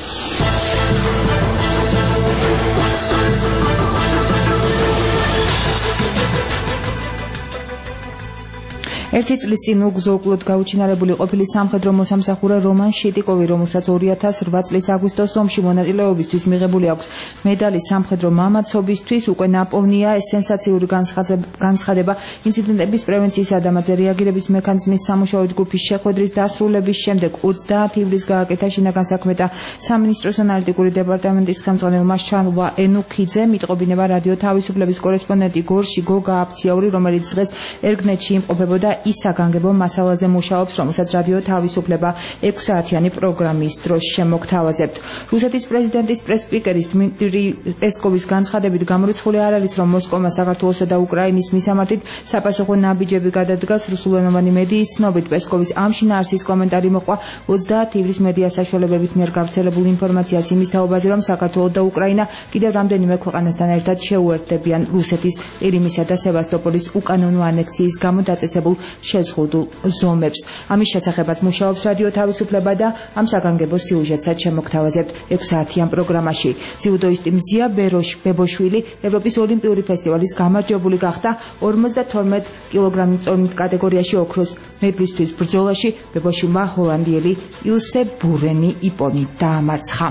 ერთი წლის წინ უგზო-უკლოდ გაუჩინარებული ყოფილი სამხედრო მოსამსახურე რომან შიტიკოვი, რომელსაც ორი ათას ოთხ წლის აგვისტოს ომში მონაწილეობისთვის მიღებული აქვს მედალი სამხედრო მამაცობისთვის, უკვე ნაპოვნია ეს სენსაციური განცხადება ინციდენტების პრევენციისა და ამაზე რეაგირების მექანიზმის სამუშაო ჯგუფის შეხვედრის დასრულების შემდეგ ოცდაათი ივლისს გააკეთა შინაგან საქმეთა სამინისტროს ანალიტიკური დეპარტამენტის ხელმძღვანელმა შალვა ენუქიძე, მიტყობინება რადიო თავისუფლების კორესპონდენტი გორში გოგა აფციაური, რომელიც დღეს ერგნეტში იმყოფებოდა, ის საგანგებო მასალაზე მუშაობს, რომელსაც რადიო თავისუფლება ექვსი საათიანი პროგრამის დროს შემოგთავაზებთ. რუსეთის პრეზიდენტის პრეს-სპიკერის დმიტრი პესკოვის განცხადებით გამორიცხული არ არის, რომ მოსკოვმა საქართველოსა და უკრაინის მისამართით საპასუხო ნაბიჯები გადადგას. რუსულენოვანი მედიის ცნობით პესკოვის ამ შინაარსის კომენტარი მოყვა ოცდაათი ივლისს მედია საშუალებებით მიერ გავრცელებულ ინფორმაციას იმის თაობაზე, რომ საქართველო და უკრაინა კიდევ რამდენიმე ქვეყანასთან ერთად შეუერთდებიან რუსეთის ყირიმისა და სევასტოპოლის უკანონო ანექსიის გამო დაწესებულ შეზღუდულ ზომებს. ამის შესახებაც მუშაობს რადიო თავისუფლება და ამ საგანგებო სიუჟეტსაც შემოგთავაზებთ ექვსი საათიან პროგრამაში. ძიუდოისტი მზია ბებოშვილი ევროპის ოლიმპიური ფესტივალის გამარჯვებული გახდა ორმოცდათორმეტ კილოგრამის წონით კატეგორიაში ოქროს მედლისთვის ბრძოლაში. ბებოშვილმა ჰოლანდიელი ილსე ბურენი იპონი დაამარცხა.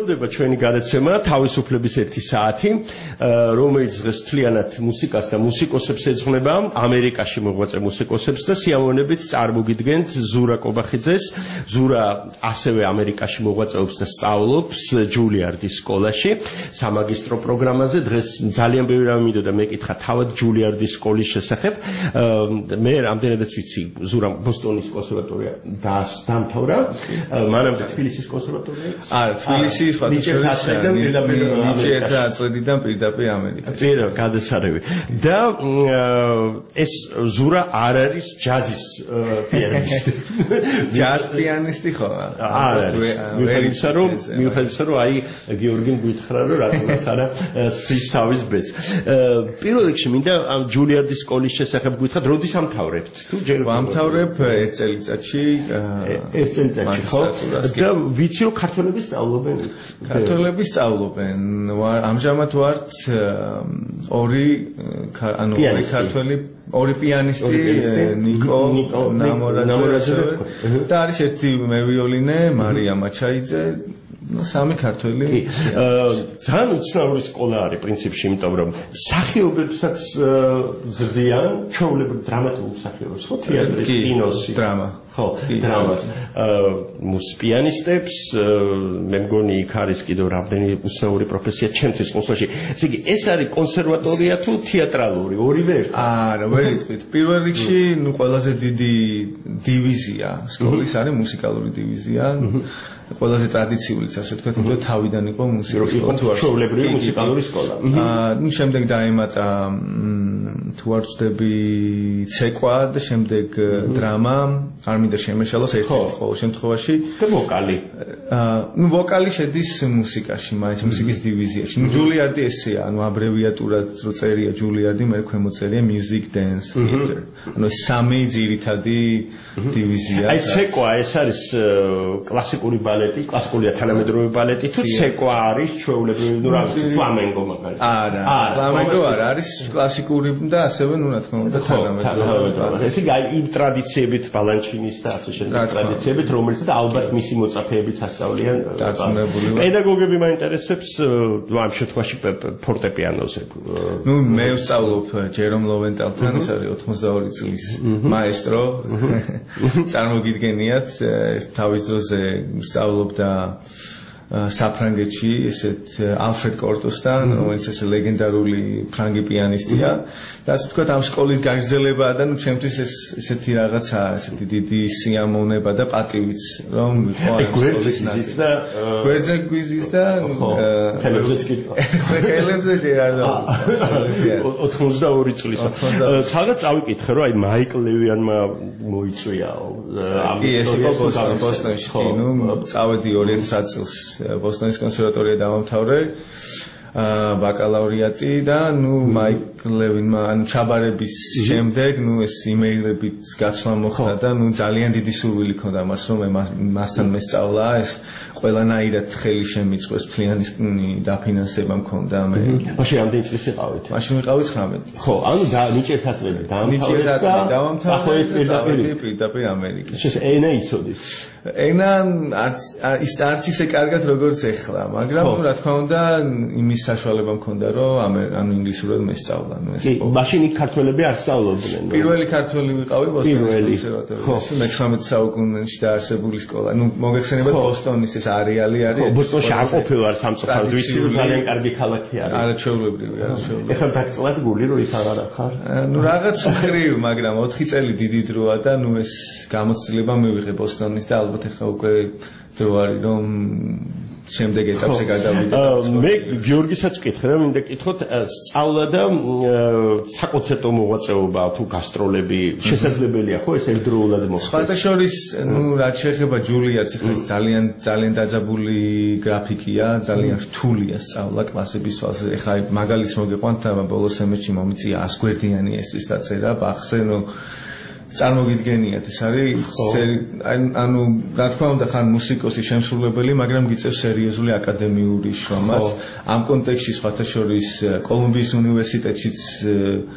გრძელდება ჩვენი გადაცემა თავისუფლების ერთი საათი, რომელიც დღეს მთლიანად მუსიკას და მუსიკოსებს ეძღვნება, ამერიკაში მოღვაწე მუსიკოსებს და სიამოვნებით წარმოგიდგენთ ზურა კობახიძეს. ზურა ასევე ამერიკაში მოღვაწეობს და სწავლობს ჯულიარდის სკოლაში, სამაგისტრო პროგრამაზე. დღეს ძალიან ბევრი რამე მინდოდა მეკითხა თავად ჯულიარდის სკოლის შესახებ. მე რამდენადაც ვიცი, ზურა ბოსტონის კონსერვატორია დაამთავრა, მანამდე თბილისის კონსერვატორია. არა, თბილისის ფაქულტეტიდან ნიჭიერთა აწლედიდან პირდაპირ ამერიკაში. პირდაპირ გადასარევი. და ეს ზურა არ არის ჯაზის პიანისტი. ჯაზ პიანისტი ხო? არა, მიუხედავად რომ მიუხედავად რომ აი გიორგიმ გვითხრა რომ რატომაც არა სთის თავის ბეწ. პირველ რიგში მინდა ამ ჯულიარდის სკოლის შესახებ გითხრათ, როდის ამთავრებთ? თუ ჯერ ვამთავრებ ერთ წელიწადში, ერთ წელიწადში ხო? და ვიცი რომ ქართველები სწავლობენ. ქართველები სწავლობენ. ამჟამად ვართ ორი ანუ ორი ქართველი ორი პიანისტი, ნიკო ნამორაძე და არის ერთი მევიოლინე, მარია მაჩაიძე. სამი ქართველი. ძალიან უცნაური სკოლა არის პრინციპში, იმიტომ რომ სახეობებსაც ზრდიან, ჩვეულებრივ დრამატულ სახეობებს, ხო, თეატრის, კინოსი, დრამა. ხო, დრამას. პიანისტებს, მე მგონი იქ არის კიდევ რამდენი უცნაური პროფესია ჩემთვის კონსერვატორიაში. ესე იგი, ეს არის კონსერვატორია თუ თეატრალური, ორივე ერთად? არა, ვერ იტყვით. პირველ რიგში, ნუ ყველაზე დიდი დივიზია სკოლის არის მუსიკალური დივიზია. ყველაზე ტრადიციულიც ასე თქვა, რომ თავიდან იყო მუსიკის სკოლა, თუ არ ჩვეულებრივი მუსიკალური სკოლა. აა, ნუ შემდეგ დაემატა თუ არ ვწდები ცეკვა და შემდეგ დრამა, არ მინდა შემეშალოს ერთ-ერთ ყოველ შემთხვევაში და ვოკალი. აა, ნუ ვოკალი შედის მუსიკაში, მაინც მუსიკის დივიზიაში. ნუ ჯულიარდი ესეა, ანუ აბრევიატურად რო წერია ჯულიარდი, მე ქვემოწერია music dance theater. ანუ სამი ძირითადი დივიზია. აი ცეკვა ეს არის კლასიკური ბალეტი, კლასიკური და თანამედროვე ბალეტი, თუ ცეკვა არის ჩვეულებრივი, ნუ რა ვიცი, ფლამენგო მაგალითად. არა, ფლამენგო არა, არის კლასიკური და ასევე ნუ რა თქმა უნდა თანამედროვე. ესე იგი აი იმ ტრადიციებით ბალანჩინის და ასე შემდეგ ტრადიციებით, რომელიც და ალბათ მისი მოწაფეებიც ასწავლიან. პედაგოგები მაინტერესებს ამ შემთხვევაში ფორტეპიანოზე. ნუ მე ვსწავლობ ჯერომ ლოვენტალთან, ეს არის ოცდაორი წლის მაესტრო. წარმოგიდგენიათ, თავის დროზე სწავლობდა საფრანგეთში ესეთ ალფრედ კორტოსთან, რომელიც ეს ლეგენდარული ფრანგი პიანისტია. და ასე ვთქვათ, ამ სკოლის გაგრძელება და ნუ ჩემთვის ეს ესეთი რაღაცა, ესეთი დიდი სიამოვნება და პატივიც, რომ ვიყო ამ სკოლის ნაწილი. გვერდზე გვიზის და ხელებზეც კითხვა. ხელებზე ჯერ არ ოცდაორი წლის. სადაც წავიკითხე, რომ აი მაიკლ ლევიანმა მოიწვია ამ ისტორიას ბოსტონში, ნუ წავედი ორი ათას წელს ბოსტონის კონსერვატორია დავამთავრე, ბაკალავრიატი და ნუ მაიკლ ლევინმა ან ჩაბარების შემდეგ ნუ ეს იმეილებიც გაცვლა მოხდა და ნუ ძალიან დიდი სურვილი ქონდა მას რომ მასთან მესწავლა ეს ყველანაირად ხელი შემიწყვეს ფლიანის დაფინანსება მქონდა მე. მაშინ რამდენი წლის იყავით? მაშინ ვიყავი ცხრამეტი. ხო, ანუ და ნიჭიერთა წლები დავამთავრე პირდაპირ ამერიკაში. ეს ენა იცოდით? ენა ის არც ისე კარგად როგორც ეხლა, მაგრამ ნუ რა თქმა უნდა იმის საშუალება მქონდა რომ ანუ ინგლისურად მესწავლა, ნუ ეს. მაშინ იქ ქართველები არ სწავლობდნენ. პირველი ქართველი ვიყავი ბოსტონის კონსერვატორიაში. მეცხრამეტ საუკუნეში დაარსებული სკოლა. ნუ მოგეხსენებათ ბოსტონის ეს არეალი არის. ბოსტონში არ ყოფილა არ სამწუხაროდ, ვიცი რომ ძალიან კარგი ქალაქი არის. არა ჩვეულებრივი, არა ჩვეულებრივი. ეხლა დაგწლათ გული რომ იქ აღარ ხარ. ნუ რაღაც მხრივ, მაგრამ ოთხი წელი დიდი დროა და ნუ ეს გამოცდილება მივიღე ბოსტონის და ალბათ ეხლა უკვე დრო არის რომ შემდეგ ეტაპზე გადავიდე. მე გიორგისაც ვკითხე და მინდა კითხოთ, სწავლა და საკონცერტო მოღვაწეობა თუ გასტროლები შესაძლებელია ხო ეს ერთდროულად მოხდეს? სხვათა შორის, ნუ რაც შეეხება ჯულიარდს, ეხლა ის ძალიან ძალიან დაძაბული გრაფიკია, ძალიან რთულია სწავლა კლასების თვალსა. ეხლა მაგალითს მოგიყვანთ, ბოლო სემესტრში მომიწია ას გვერდიანი ესის დაწერა ბახზე, ნუ წარმოგიდგენიათ ეს არის ანუ რა თქმა უნდა ხან მუსიკოსი შემსრულებელი, მაგრამ გიწევს სერიოზული აკადემიური შრომაც. ამ კონტექსტში სხვათა შორის კოლუმბიის უნივერსიტეტშიც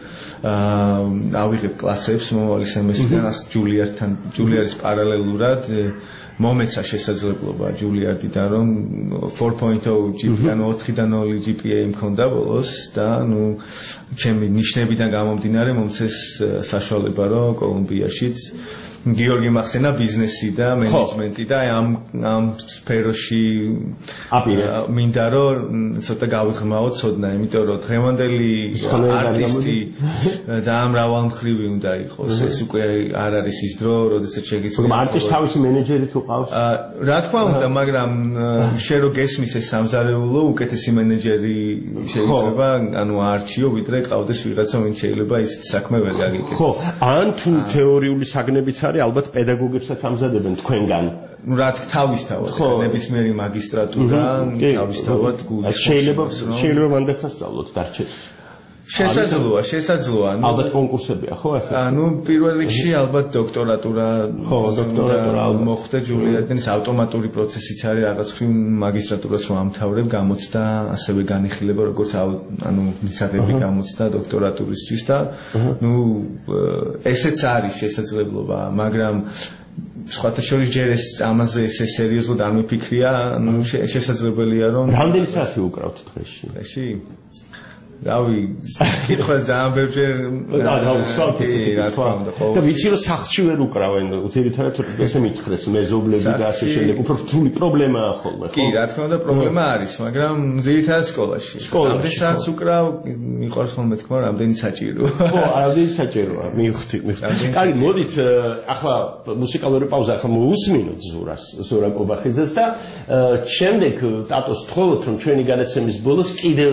აა ავიღებ კლასებს მომავალი სემესტრიდან ჯულიარდთან ჯულიარდის პარალელურად მომეცა შესაძლებლობა ჯულიარდიდან რომ four point oh ჯი პი ანუ ოთხიდან ნული ჯი პი ეი მქონდა ბოლოს და ნუ ჩემი ნიშნებიდან გამომდინარე მომცეს საშუალება რომ კოლუმბიაშიც გიორგი მახსენა ბიზნესი და მენეჯმენტი და ამ ამ სფეროში აპირე მინდა რომ ცოტა გავიღრმაო ცოდნა, იმიტომ რომ დღევანდელი არტისტი ძალიან მრავალმხრივი უნდა იყოს. ეს უკვე არ არის ის დრო, როდესაც შეგიძლია არტისტ თავისი მენეჯერი თუ ყავს? რა თქმა უნდა, მაგრამ შენ რო გესმის ეს სამზარეულო, უკეთესი მენეჯერი შეიძლება ანუ არჩიო, ვიდრე ყავდეს ვიღაცა, ვინც შეიძლება ისეთი საქმე ვერ გაგიკეთოს. ხო, ან თუ თეორიული საგნებიც ალბათ პედაგოგებსაც ამზადებენ თქვენგან. ნუ რა თქმა თავისთავად, ნებისმიერი მაგისტრატურა, თავისთავად გულის. შეიძლება შეიძლება მანდაც ასწავლოთ დარჩეთ. შესაძლოა, შესაძლოა. ალბათ კონკურსებია, ხო ასე? ანუ პირველ რიგში ალბათ დოქტორატურა, ხო, დოქტორატურა მოხდა ჯულიარდენის ავტომატური პროცესიც არის, რაღაც ხრივ მაგისტრატურას რომ ამთავრებ, გამოცდა ასევე განიხილება, როგორც ანუ მისაღები გამოცდა დოქტორატურისთვის და ნუ ესეც არის შესაძლებლობა, მაგრამ სხვათა შორის ჯერ ეს ამაზე ესე სერიოზულად არ მიფიქრია, ნუ შესაძლებელია რომ რამდენი საათი უკრავთ დღეში? დღეში რავი, კითხვა ძალიან ბევრჯერ რა ვსვათ ესე რა თქმა უნდა. და ვიცი რომ სახლში ვერ უკრავენ, ძირითადად ესე მითხრეს მეზობლები და ასე შემდეგ, უფრო რთული პრობლემაა ხოლმე, ხო? კი, რა თქმა უნდა პრობლემა არის, მაგრამ ძირითადად სკოლაში. რამდენი საათს უკრავ, მიყვარს ხოლმე თქმა, რამდენი საჭიროა. ხო, რამდენი საჭიროა, მივხვდი, მივხვდი. კარგი, მოდით ახლა მუსიკალური პაუზა, ახლა მოусმინოთ ზურას, ზურა კობახიძეს და შემდეგ ტატოს თხოვოთ, რომ ჩვენი განაცემის ბოლოს კიდევ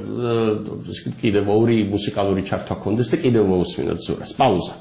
კიდევ ორი მუსიკალური ჩართვა ქონდეს და კიდევ მოусმინოთ ზურას. პაუზა.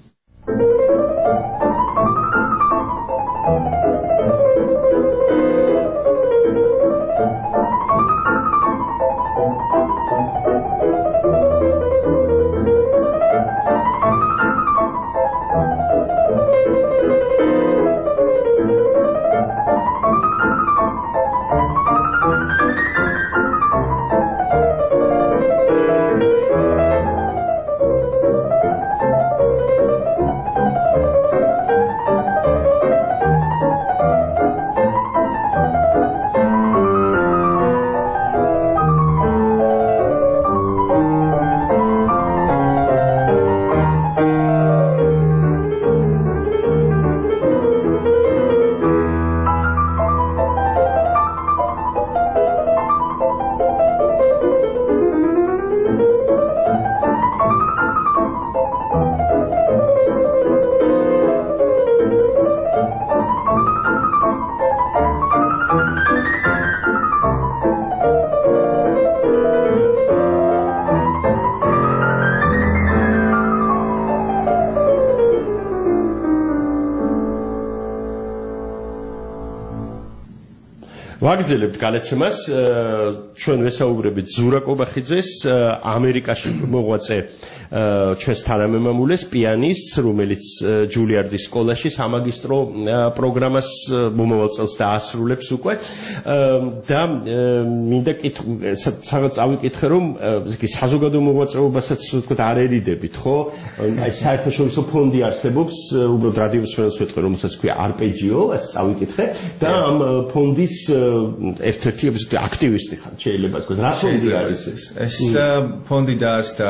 ვაგრძელებთ განაცემას, ჩვენ ვესაუბრებით ზურა კობახიძეს, ამერიკაში მოღვაწე ჩვენს თანამემამულეს, პიანისტს, რომელიც ჯულიარდის სკოლაში სამაგისტრო პროგრამას მომავალ წელს დაასრულებს უკვე და მინდა სადღაც წავიკითხე, რომ ისე საზოგადო მოღვაწეობასაც თქო არ ერიდებით, ხო? აი საერთაშორისო ფონდი არსებობს, უბრალოდ რადიოს მსმენელს ვეთქვი, რომელსაც ქვია არპეჯიო, ასე წავიკითხე და ამ ფონდის ერთ-ერთი აქტივისტი ხარ, შეიძლება თქვა. რა ფონდი არის ეს? ეს ფონდი დაარსდა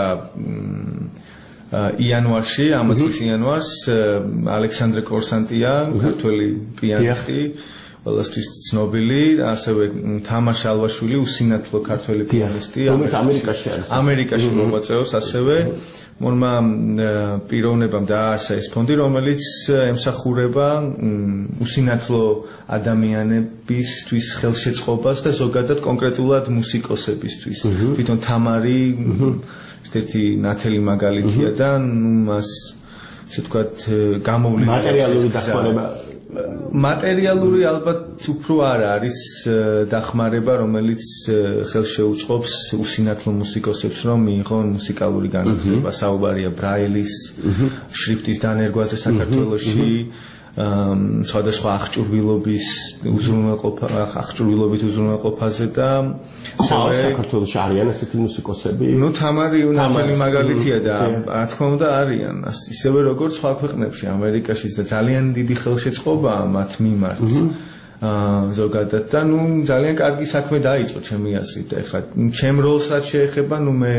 იანვარში, ამას წლის იანვარს, ალექსანდრე კორსანტია, ქართველი პიანისტი, ყველასთვის ცნობილი, ასევე თამაშ ალვაშვილი, უსინათლო ქართველი პიანისტი, რომელიც ამერიკაში არის. ამერიკაში მოღვაწეობს ასევე. მორმა პიროვნებამ დააარსა ეს ფონდი, რომელიც ემსახურება უსინათლო ადამიანებისთვის ხელშეწყობას და ზოგადად კონკრეტულად მუსიკოსებისთვის. თვითონ თამარი ერთ-ერთი ნათელი მაგალითია და მას ესე ვთქვათ გამოვლენა მატერიალური დახმარება მატერიალური ალბათ უფრო არ არის დახმარება, რომელიც ხელშეუწყობს უსინათლო მუსიკოსებს, რომ მიიღონ მუსიკალური განათლება. საუბარია ბრაილის შრიფტის დანერგვაზე საქართველოში, სხვადასხვა აღჭურვილობის უზრუნველყოფა აღჭურვილობით უზრუნველყოფაზე და საქართველოში არიან ესეთი მუსიკოსები? ნუ თამარი უნახელი მაგალითია და რა თქმა უნდა არიან ისევე როგორც სხვა ქვეყნებში ამერიკაშიც და ძალიან დიდი ხელშეწყობაა მათ მიმართ ზოგადად და ნუ ძალიან კარგი საქმე დაიწყო ჩემი აზრით ეხლა ჩემ როლს რაც შეეხება ნუ მე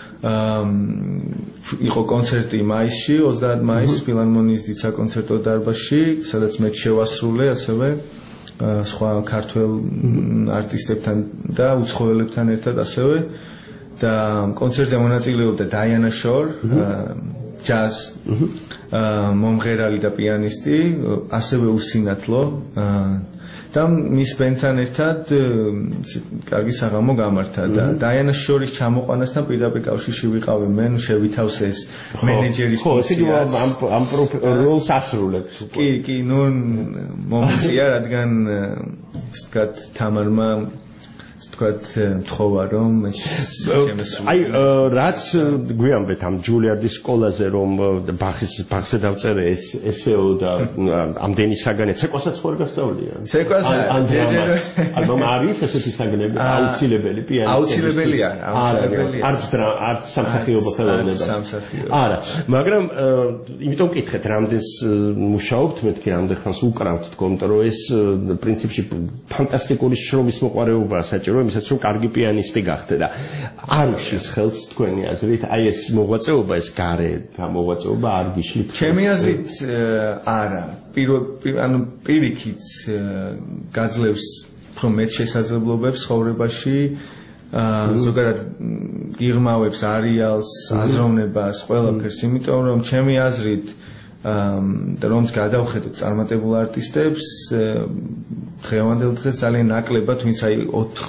იყო კონცერტი მაისში ოცდაათ მაისს ფილარმონიის დიდ საკონცერტო დარბაზში სადაც მე შევასრულე ასევე სხვა ქართველ არტისტებთან და უცხოელებთან ერთად ასევე და კონცერტზე მონაწილეობდა დაიანა შორ ჯაზ მომღერალი და პიანისტი ასევე უსინათლო და მის ბენდთან ერთად კარგი საღამო გამართა და დაიანას შორის ჩამოყვანასთან პირდაპირ კავშირში ვიყავი მე შევითავს ეს მენეჯერის პოზიცია ამ როლს ასრულებს კი კი ნუ მომწია რადგან ისე ვთქვათ თამარმა ვთქვათ თხოვა რომ აი რაც გვიამბეთ ამ ჯულიარდის სკოლაზე რომ ბახის ბახზე დავწერე ეს ესეო და ამდენი საგანი ცეკვასაც ხوار გასწავლიან ცეკვაზე ალბომ არის ესეთი საგნები აუცილებელი პიანისტი აუცილებელია აუცილებელია არც არც სამსახიობო ხელოვნება არა მაგრამ იმიტომ ვკითხეთ რამდენს მუშაობთ მეთქი რამდენ ხანს უკრავთ თქო იმიტომ რომ ეს პრინციპში ფანტასტიკური შრომის მოყვარეობაა საჭირო იმისაც რომ კარგი პიანისტი გახდე და არ უშლის ხელს თქვენი აზრით აი ეს მოღვაწეობა ეს გარე და მოღვაწეობა არ გიშლით ჩემი აზრით არა პირველ ანუ პირიქით გაძლევს უფრო მეტ შესაძლებლობებს ცხოვრებაში ზოგადად გირმავებს არეალს აზროვნებას ყველაფერს იმიტომ რომ ჩემი აზრით და რომც გადავხედოთ წარმატებულ არტისტებს დღევანდელ დღეს ძალიან ნაკლებად ვინც აი ოთხ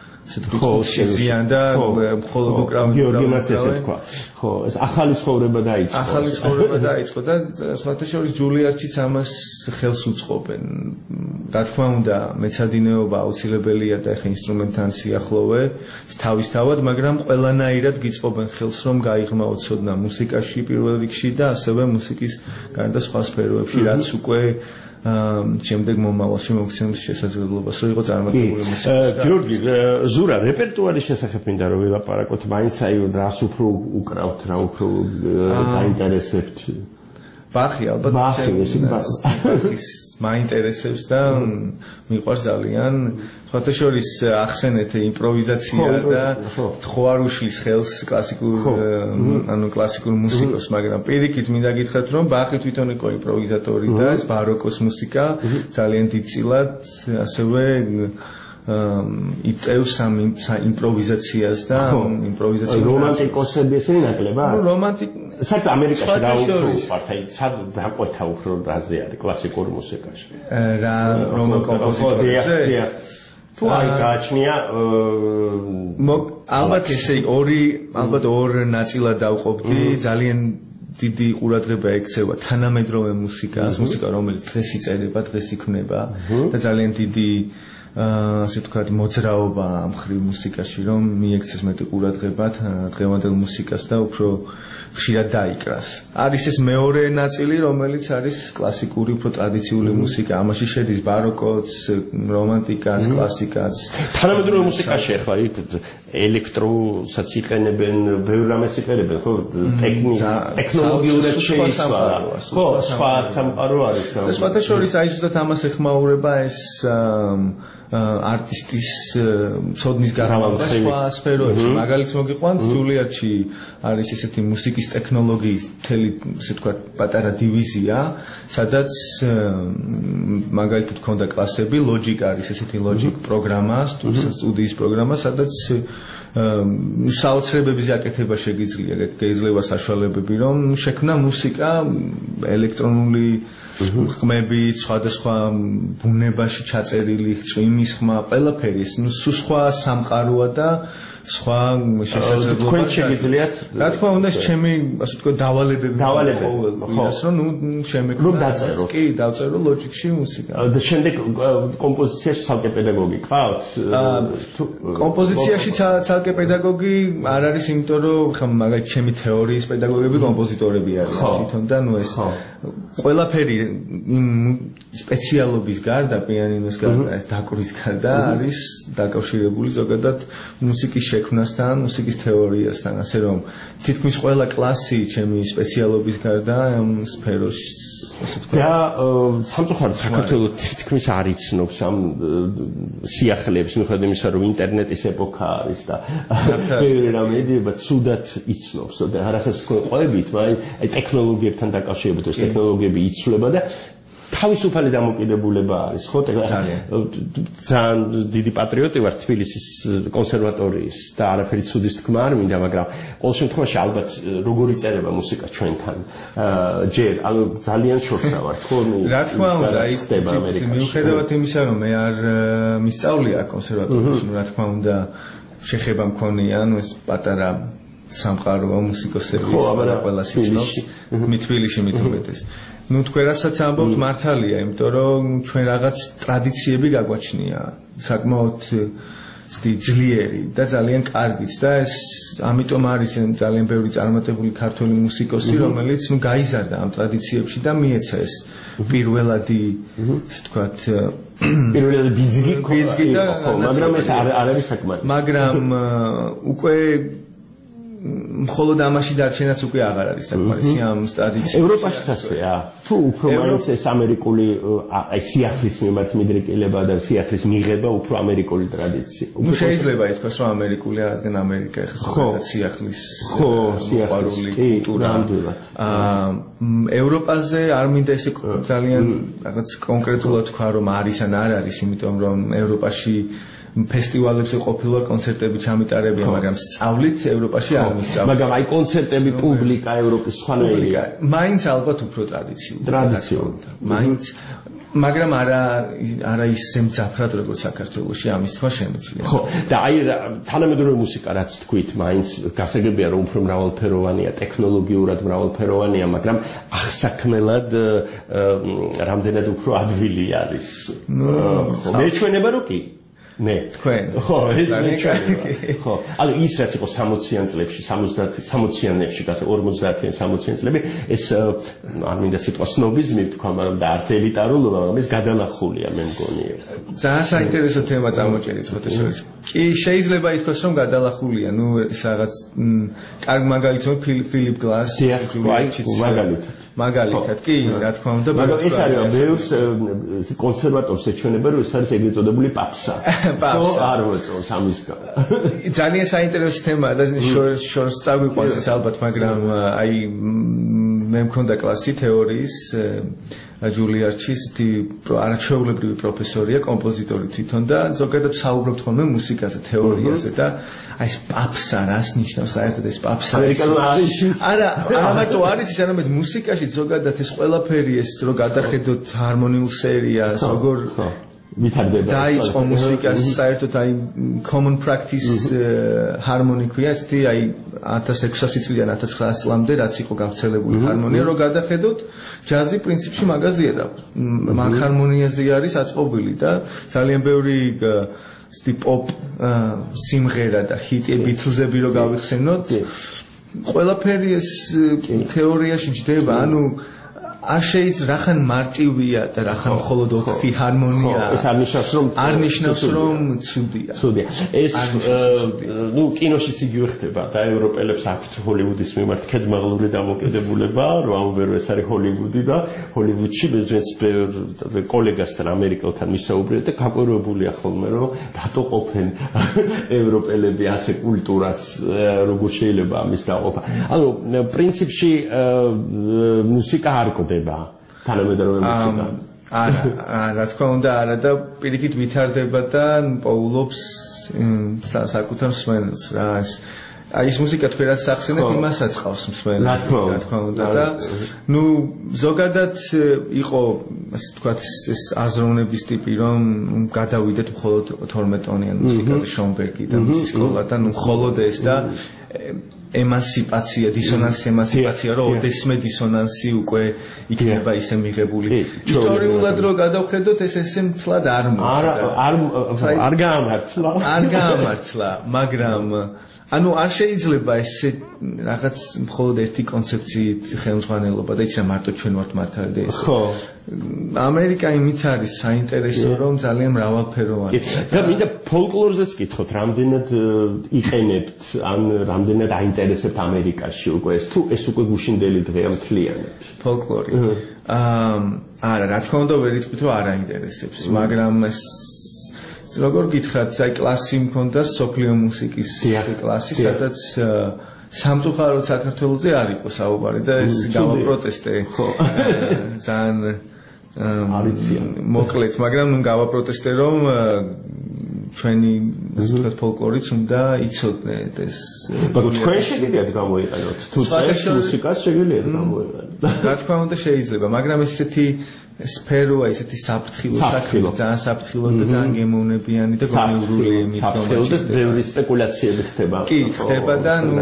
ზიან და მხოლოდ უკრავენ გეოგრაფიასეთქვა ხო ეს ახალი ცხოვრება დაიწყო ახალი ცხოვრება დაიწყო და სხვათა შორის ჯულიარდშიც ამას ხელს უწყობენ რა თქმა უნდა მეცადინეობა აუცილებელია და ეხა ინსტრუმენტთან სიახლოვე თავისთავად მაგრამ ყველანაირად გიწყობენ ხელს რომ გაიღმაოთ ცოდნა მუსიკაში პირველ რიგში და ასევე მუსიკის გარდა სხვა სფეროებში რაც უკვე შემდეგ მომავალში მოგცემს შესაძლებლობას რომ იყო წარმატებული მუსიკა. გიორგი, ზურა რეპერტუარის შესახებ მინდა რომ ვილაპარაკოთ, მაინც აი რას უფრო უკრავთ, რა უფრო გაინტერესებთ. ბახი ალბათ ბახის მაინტერესებს და მიყვარს ძალიან. სხვათა შორის ახსენეთ იმპროვიზაცია და თხოვარ უშლის ხელს კლასიკურ ანუ კლასიკურ მუსიკოს, მაგრამ პირიქით მინდა გითხრათ რომ ბახი თვითონ იყო იმპროვიზატორი და ეს ბაროკოს მუსიკა ძალიან დიდწილად ასევე იწევს ამ იმპროვიზაციას და იმპროვიზაციას რომანტიკოსები ესენი ნაკლებია? ნუ რომანტიკ საერთოდ ამერიკაში რა უფრო ვარ, აი სად დაყვეთა უფრო რაზე არის კლასიკურ მუსიკაში? რა რომ კომპოზიტორზე თუ აი გააჩნია ალბათ ესე ორი ალბათ ორ ნაწილად დავყოფდი ძალიან დიდი ყურადღება ექცევა თანამედროვე მუსიკას, მუსიკა რომელიც დღეს იწერება, დღეს იქმნება და ძალიან დიდი ასე ვთქვათ მოძრაობა ამ ხრივ მუსიკაში რომ მიექცეს მეტი ყურადღება დღევანდელ მუსიკას და უფრო ხშირად დაიკრას. არის ეს მეორე ნაწილი რომელიც არის კლასიკური უფრო ტრადიციული მუსიკა, ამაში შედის ბაროკოც, რომანტიკაც, კლასიკაც. თანამედროვე მუსიკაში ახლა იქ ელექტროსაც იყენებენ, ბევრ რამეს იყენებენ, ხო, ტექნოლოგიურად შეიცვალა. ხო, სხვა სამყარო არის. და სხვათა შორის აი ზუსტად ამას ეხმაურება ეს არტისტის ცოდნის გარემოება სხვა სფეროებში. მაგალითს მოგიყვანთ, ჯულიარდში არის ესეთი მუსიკის ტექნოლოგიის მთელი, ასე ვთქვათ, პატარა დივიზია, სადაც მაგალითად ქონდა კლასები, Logic არის ესეთი Logic პროგრამა, სტუდიის პროგრამა, სადაც საოცრებების აკეთება შეგიძლია, შეიძლება საშუალებები, რომ შექმნა მუსიკა ელექტრონული ხმები, სხვადასხვა ბუნებაში ჩაწერილი წვიმის ხმა, ყველაფერი ეს ნუ სხვა სამყაროა და სხვა შესაძლებლობა. თქვენ შეგიძლიათ რა თქმა უნდა, ჩემი ასე ვთქვათ დავალებები დავალებები ყოველს რომ ნუ შემექმნა რომ დაწერო. კი, დავწერო ლოჯიკში მუსიკა. და შემდეგ კომპოზიციაში ცალკე პედაგოგი ყავთ? კომპოზიციაში ცალკე პედაგოგი არ არის, იმიტომ რომ ხა მაგალითად ჩემი თეორიის პედაგოგები კომპოზიტორები არიან თვითონ და ნუ ეს ყველაფერი იმ სპეციალობის გარდა, პიანინოს გარდა, ეს დაკვრის გარდა არის დაკავშირებული ზოგადად მუსიკის შექმნასთან, მუსიკის თეორიასთან, ასე რომ თითქმის ყველა კლასი ჩემი სპეციალობის გარდა ამ სფეროში და სამწუხაროდ საქართველოს თითქმის არ იცნობს ამ სიახლეებს, მიუხედავად იმისა, რომ ინტერნეტის ეპოქა არის და ბევრი რამე ედება, ცუდად იცნობს და რასაც თქვენ ყვებით, აი ტექნოლოგიებთან დაკავშირებით ეს ტექნოლოგიები იცვლება და თავისუფალი დამოკიდებულება არის, ხო? ძალიან დიდი პატრიოტი ვარ თბილისის კონსერვატორიის და არაფერი ცუდის თქმა არ მინდა, მაგრამ ყოველ შემთხვევაში ალბათ როგორ იწერება მუსიკა ჩვენთან. ჯერ, ანუ ძალიან შორსა ვართ, ხო? რა თქმა უნდა, აი მიუხედავად იმისა, რომ მე არ მისწავლია კონსერვატორიაში, რა თქმა უნდა, შეხება მქონია, ანუ ეს პატარა სამყარო მუსიკოსების ყველა სიცნობს, მითბილისში მithumetes. ნუ თქვენ რასაც ამბობთ მართალია, იმიტომ რომ ჩვენ რაღაც ტრადიციები გაგვაჩნია, საკმაოდ ძლიერი და ძალიან კარგიც და ეს ამიტომ არის ძალიან ბევრი წარმატებული ქართველი მუსიკოსი, რომელიც ნუ გაიზარდა ამ ტრადიციებში და მიეცა ეს პირველადი, ასე ვთქვათ, პირველადი ბიძგი ბიძგი და მაგრამ ეს არ არის საკმარისი. მაგრამ უკვე მხოლოდ ამაში დარჩენაც უკვე აღარ არის საკმარისი ამ ტრადიციაში. ევროპაშიც ასეა. თუ უფრო მაინც ეს ამერიკული აი სიახლის მიმართ მიდრეკილება და სიახლის მიღება უფრო ამერიკული ტრადიცია. ნუ შეიძლება ითქვას, რომ ამერიკული, რადგან ამერიკა ეხლა ზოგადად სიახლის ხო, სიახლის კულტურა. აა ევროპაზე არ მინდა ესე ძალიან რაღაც კონკრეტულად თქვა, რომ არის ან არ არის, იმიტომ რომ ევროპაში ფესტივალებზე ყოფილვარ, კონცერტები ჩამიტარებია, მაგრამ სწავლით ევროპაში არ მისწავლე. მაგრამ აი კონცერტები, პუბლიკა ევროპის სხვანაირია. მაინც ალბათ უფრო ტრადიციული. ტრადიციული. მაინც მაგრამ არა არა ისე მძაფრად როგორც საქართველოში ამის თქმა შემიძლია. ხო, და აი თანამედროვე მუსიკა რაც თქვით, მაინც გასაგებია რომ უფრო მრავალფეროვანია, ტექნოლოგიურად მრავალფეროვანია, მაგრამ ახსაქმელად რამდენად უფრო ადვილი არის. ხო, მე ჩვენება რომ კი მე თქვენ ხო ეს ხო ანუ ის რაც იყო სამოციან წლებში სამოციანებში გასა ორმოცდაათიან სამოციან წლები ეს არ მინდა სიტყვა სნობიზმი თქვა მაგრამ და არც ელიტარულობა მაგრამ ეს გადალახულია მე მგონი ძალიან საინტერესო თემა წამოჭერით ხოთა შორის კი შეიძლება ითქვას რომ გადალახულია ნუ ეს რაღაც კარგ მაგალითად ფილიპ გლასი მაგალითად მაგალითად კი რა თქმა უნდა მაგრამ ეს არის ბევრს კონსერვატორს ეჩვენება რომ ეს არის ეგრეთ წოდებული პაპსა პაპსა არ მოწონს ამისგან ძალიან საინტერესო თემაა და შორს შორს წაგვიყვანს ეს ალბათ მაგრამ აი მე მქონდა კლასი თეორიის ჯულიარჩის არაჩვეულებრივი პროფესორია კომპოზიტორი თვითონ და ზოგადად საუბრობთ ხოლმე მუსიკაზე თეორიაზე და აი ეს პაპსა რას ნიშნავს საერთოდ ეს პაპსა არა არა მარტო არის ის არამედ მუსიკაში ზოგადად ეს ყველაფერი ეს რო გადახედოთ ჰარმონიულ სერიას როგორ ვითარდება დაიწყო მუსიკას საერთოდ აი common practice ჰარმონიკია ესეთი აი ათას ექვსასი წლიდან ათას ცხრაასი წლამდე რაც იყო გავრცელებული ჰარმონია რო გადახედოთ ჯაზი პრინციპში მაგაზია და მაგ ჰარმონიაზე არის აწყობილი და ძალიან ბევრი ესეთი პოპ სიმღერა და ჰიტი ბითლზები რო გავიხსენოთ ყველაფერი ეს თეორიაში ჯდება ანუ არ შეიძლება რახან მარტივია და რახან მხოლოდ ოთხი ჰარმონია ეს არ ნიშნავს რომ არ ნიშნავს რომ ცუდია ცუდია ეს ნუ კინოშიც იგივე ხდება და ევროპელებს აქვთ ჰოლივუდის მიმართ ქედმაღლური დამოკიდებულება რომ ამბერო ეს არის ჰოლივუდი და ჰოლივუდში მეც კოლეგასთან ამერიკელთან მისაუბრეთ და გაკვირვებულია ხოლმე რომ რატო ყოფენ ევროპელები ასე კულტურას როგორ შეიძლება ამის დაყოფა ანუ პრინციპში მუსიკა არ თანამედროვე მუსიკა არა რა თქმა უნდა არა და პირიქით ვითარდება და პოულობს საკუთარ მსმენელს რა ეს აი ეს მუსიკა თქვენ რაც ახსენეთ, იმასაც ყავს მსმენელი, რა თქმა უნდა და ნუ ზოგადად იყო ასე ვთქვათ ეს აზროვნების ტიპი, რომ გადავიდეთ მხოლოდ თორმეტ ტონიან მუსიკაზე შონბერგი და მისი სკოლა და ნუ მხოლოდ ეს და ემანსიპაცია, დისონანსის ემანსიპაცია, რომ ოდესმე დისონანსი უკვე იქნება ისე მიღებული. ისტორიულად რო გადავხედოთ, ეს ესე მთლად არ არა არ არ გაამართლა. არ გაამართლა, მაგრამ ანუ არ შეიძლება ესე რაღაც მხოლოდ ერთი კონცეფციით ხელმძღვანელობა და იცი რა მარტო ჩვენ ვართ მართალი და ეს. ხო. ამერიკა იმით არის საინტერესო, რომ ძალიან მრავალფეროვანია. და მინდა ფოლკლორზეც კითხოთ, რამდენად იყენებთ, ან რამდენად აინტერესებთ ამერიკაში უკვე ეს თუ ეს უკვე გუშინდელი დღეა მთლიანად. ფოლკლორი. აა არა, რა თქმა უნდა ვერ იტყვით, რომ არ აინტერესებს, მაგრამ ეს როგორ გითხრათ, აი კლასი მქონდა სოფლიო მუსიკის კლასი, სადაც სამწუხაროდ საქართველოზე არ იყო საუბარი და ეს გავაპროტესტე. ხო. ძალიან არიციან. მოკლედ, მაგრამ ნუ გავაპროტესტე, რომ ჩვენი ასე ვთქვათ ფოლკლორიც უნდა იცოდნეთ ეს. მაგრამ თქვენ შეგიძლიათ გამოიყენოთ. თუ წერს მუსიკას შეგიძლიათ გამოიყენოთ. რა თქმა უნდა შეიძლება, მაგრამ ეს ესეთი სფეროა, ესეთი საფრთხილო საქმე, ძალიან საფრთხილო და ძალიან გემოვნებიანი და გონივრული საფრთხილო და ბევრი სპეკულაციები ხდება. კი, ხდება და ნუ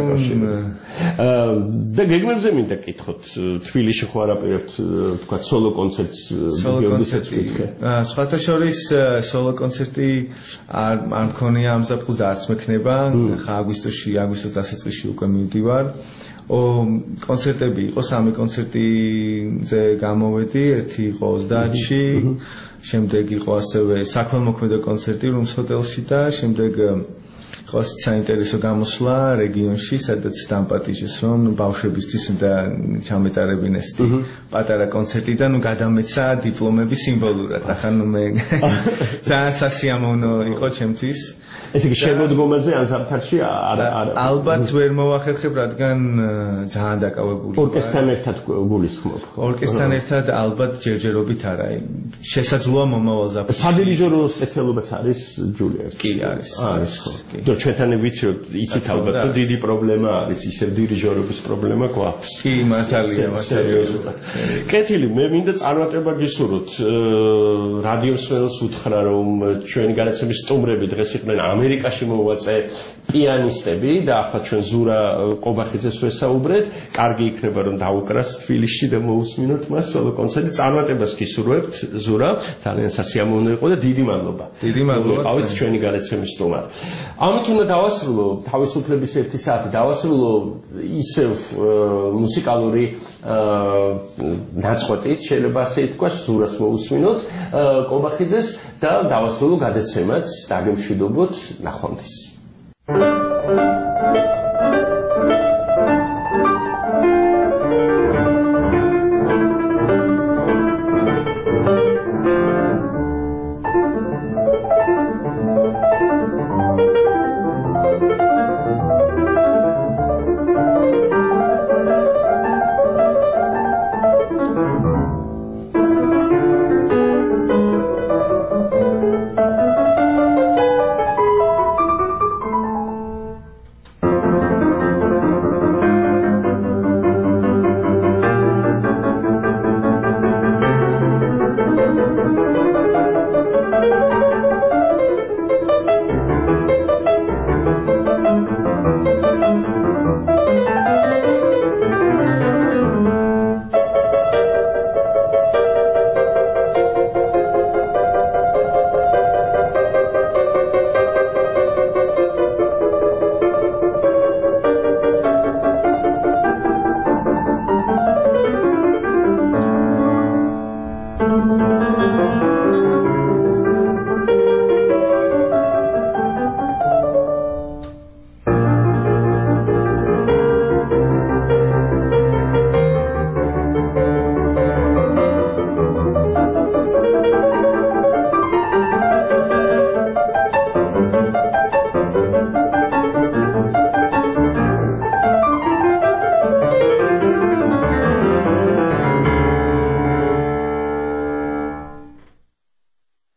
და გეგმებზე მინდა კითხოთ, თბილისში ხო არაპირებთ, თქვა სოლო კონცერტს გეუბნებოდეთ. აა სხვათა შორის სოლო კონცერტი არ არ მქონია ამ ზაფხულს და არც მექნება, ხა აგვისტოში, აგვისტოს დასაწყისში უკვე მივდივარ. ო კონცერტები იყო, სამი კონცერტიზე გამოვედი, ერთი იყო ოცდაათში, შემდეგ იყო ასევე საქველმოქმედო კონცერტი რუმს ჰოტელში და შემდეგ იყო საინტერესო გამოსვლა რეგიონში, სადაც დამპატიჟეს, რომ ბავშვებისთვის უნდა ჩამეტარებინეს პატარა კონცერტი და ნუ გადამეცა დიპლომები სიმბოლურად. ახლა ნუ მე ძალიან სასიამოვნო იყო ჩემთვის. ესე იგი შემოდგომაზე ან ზამთარში არ არ ალბათ ვერ მოვახერხებ, რადგან ძალიან დაკავებული ვარ. ორკესტრთან ერთად გულისხმობ. ორკესტრთან ერთად ალბათ ჯერჯერობით არა. შესაძლოა მომავალ ზაფხულში. სადირიჟორო სპეციალობაც არის ჯულიას. კი არის. არის ხო. და ჩვენთან ვიცით, იცით ალბათ, რომ დიდი პრობლემა არის, ისევ დირიჟორობის პრობლემა გვაქვს. კი, მართალია, მართალია. კეთილი, მე მინდა წარმატება გისურვოთ. რადიო მსმენელს უთხრა, რომ ჩვენი გადაცემის სტუმრები დღეს იყვნენ ამერიკაში მოვაწე პიანისტები და ახლა ჩვენ ზურა ყობახიძეს ვესაუბრეთ. კარგი იქნება რომ დაუკრას თბილისში და მოусმინოთ მას სოლო კონცერტი. წარმატებას გისურვებთ ზურა. ძალიან სასიამოვნო იყო და დიდი მადლობა. დიდი მადლობა. ყავით ჩვენი გადაცემის სტუმარ. ამით უნდა დავასრულო თავისუფლების ერთი საათი. დავასრულო ისევ მუსიკალური ნაწყვეტით, შეიძლება ასე ითქვას, ზურას მოусმინოთ ყობახიძეს და დავასრულო გადაცემაც. დაგემშვიდობოთ. ნახვამდის.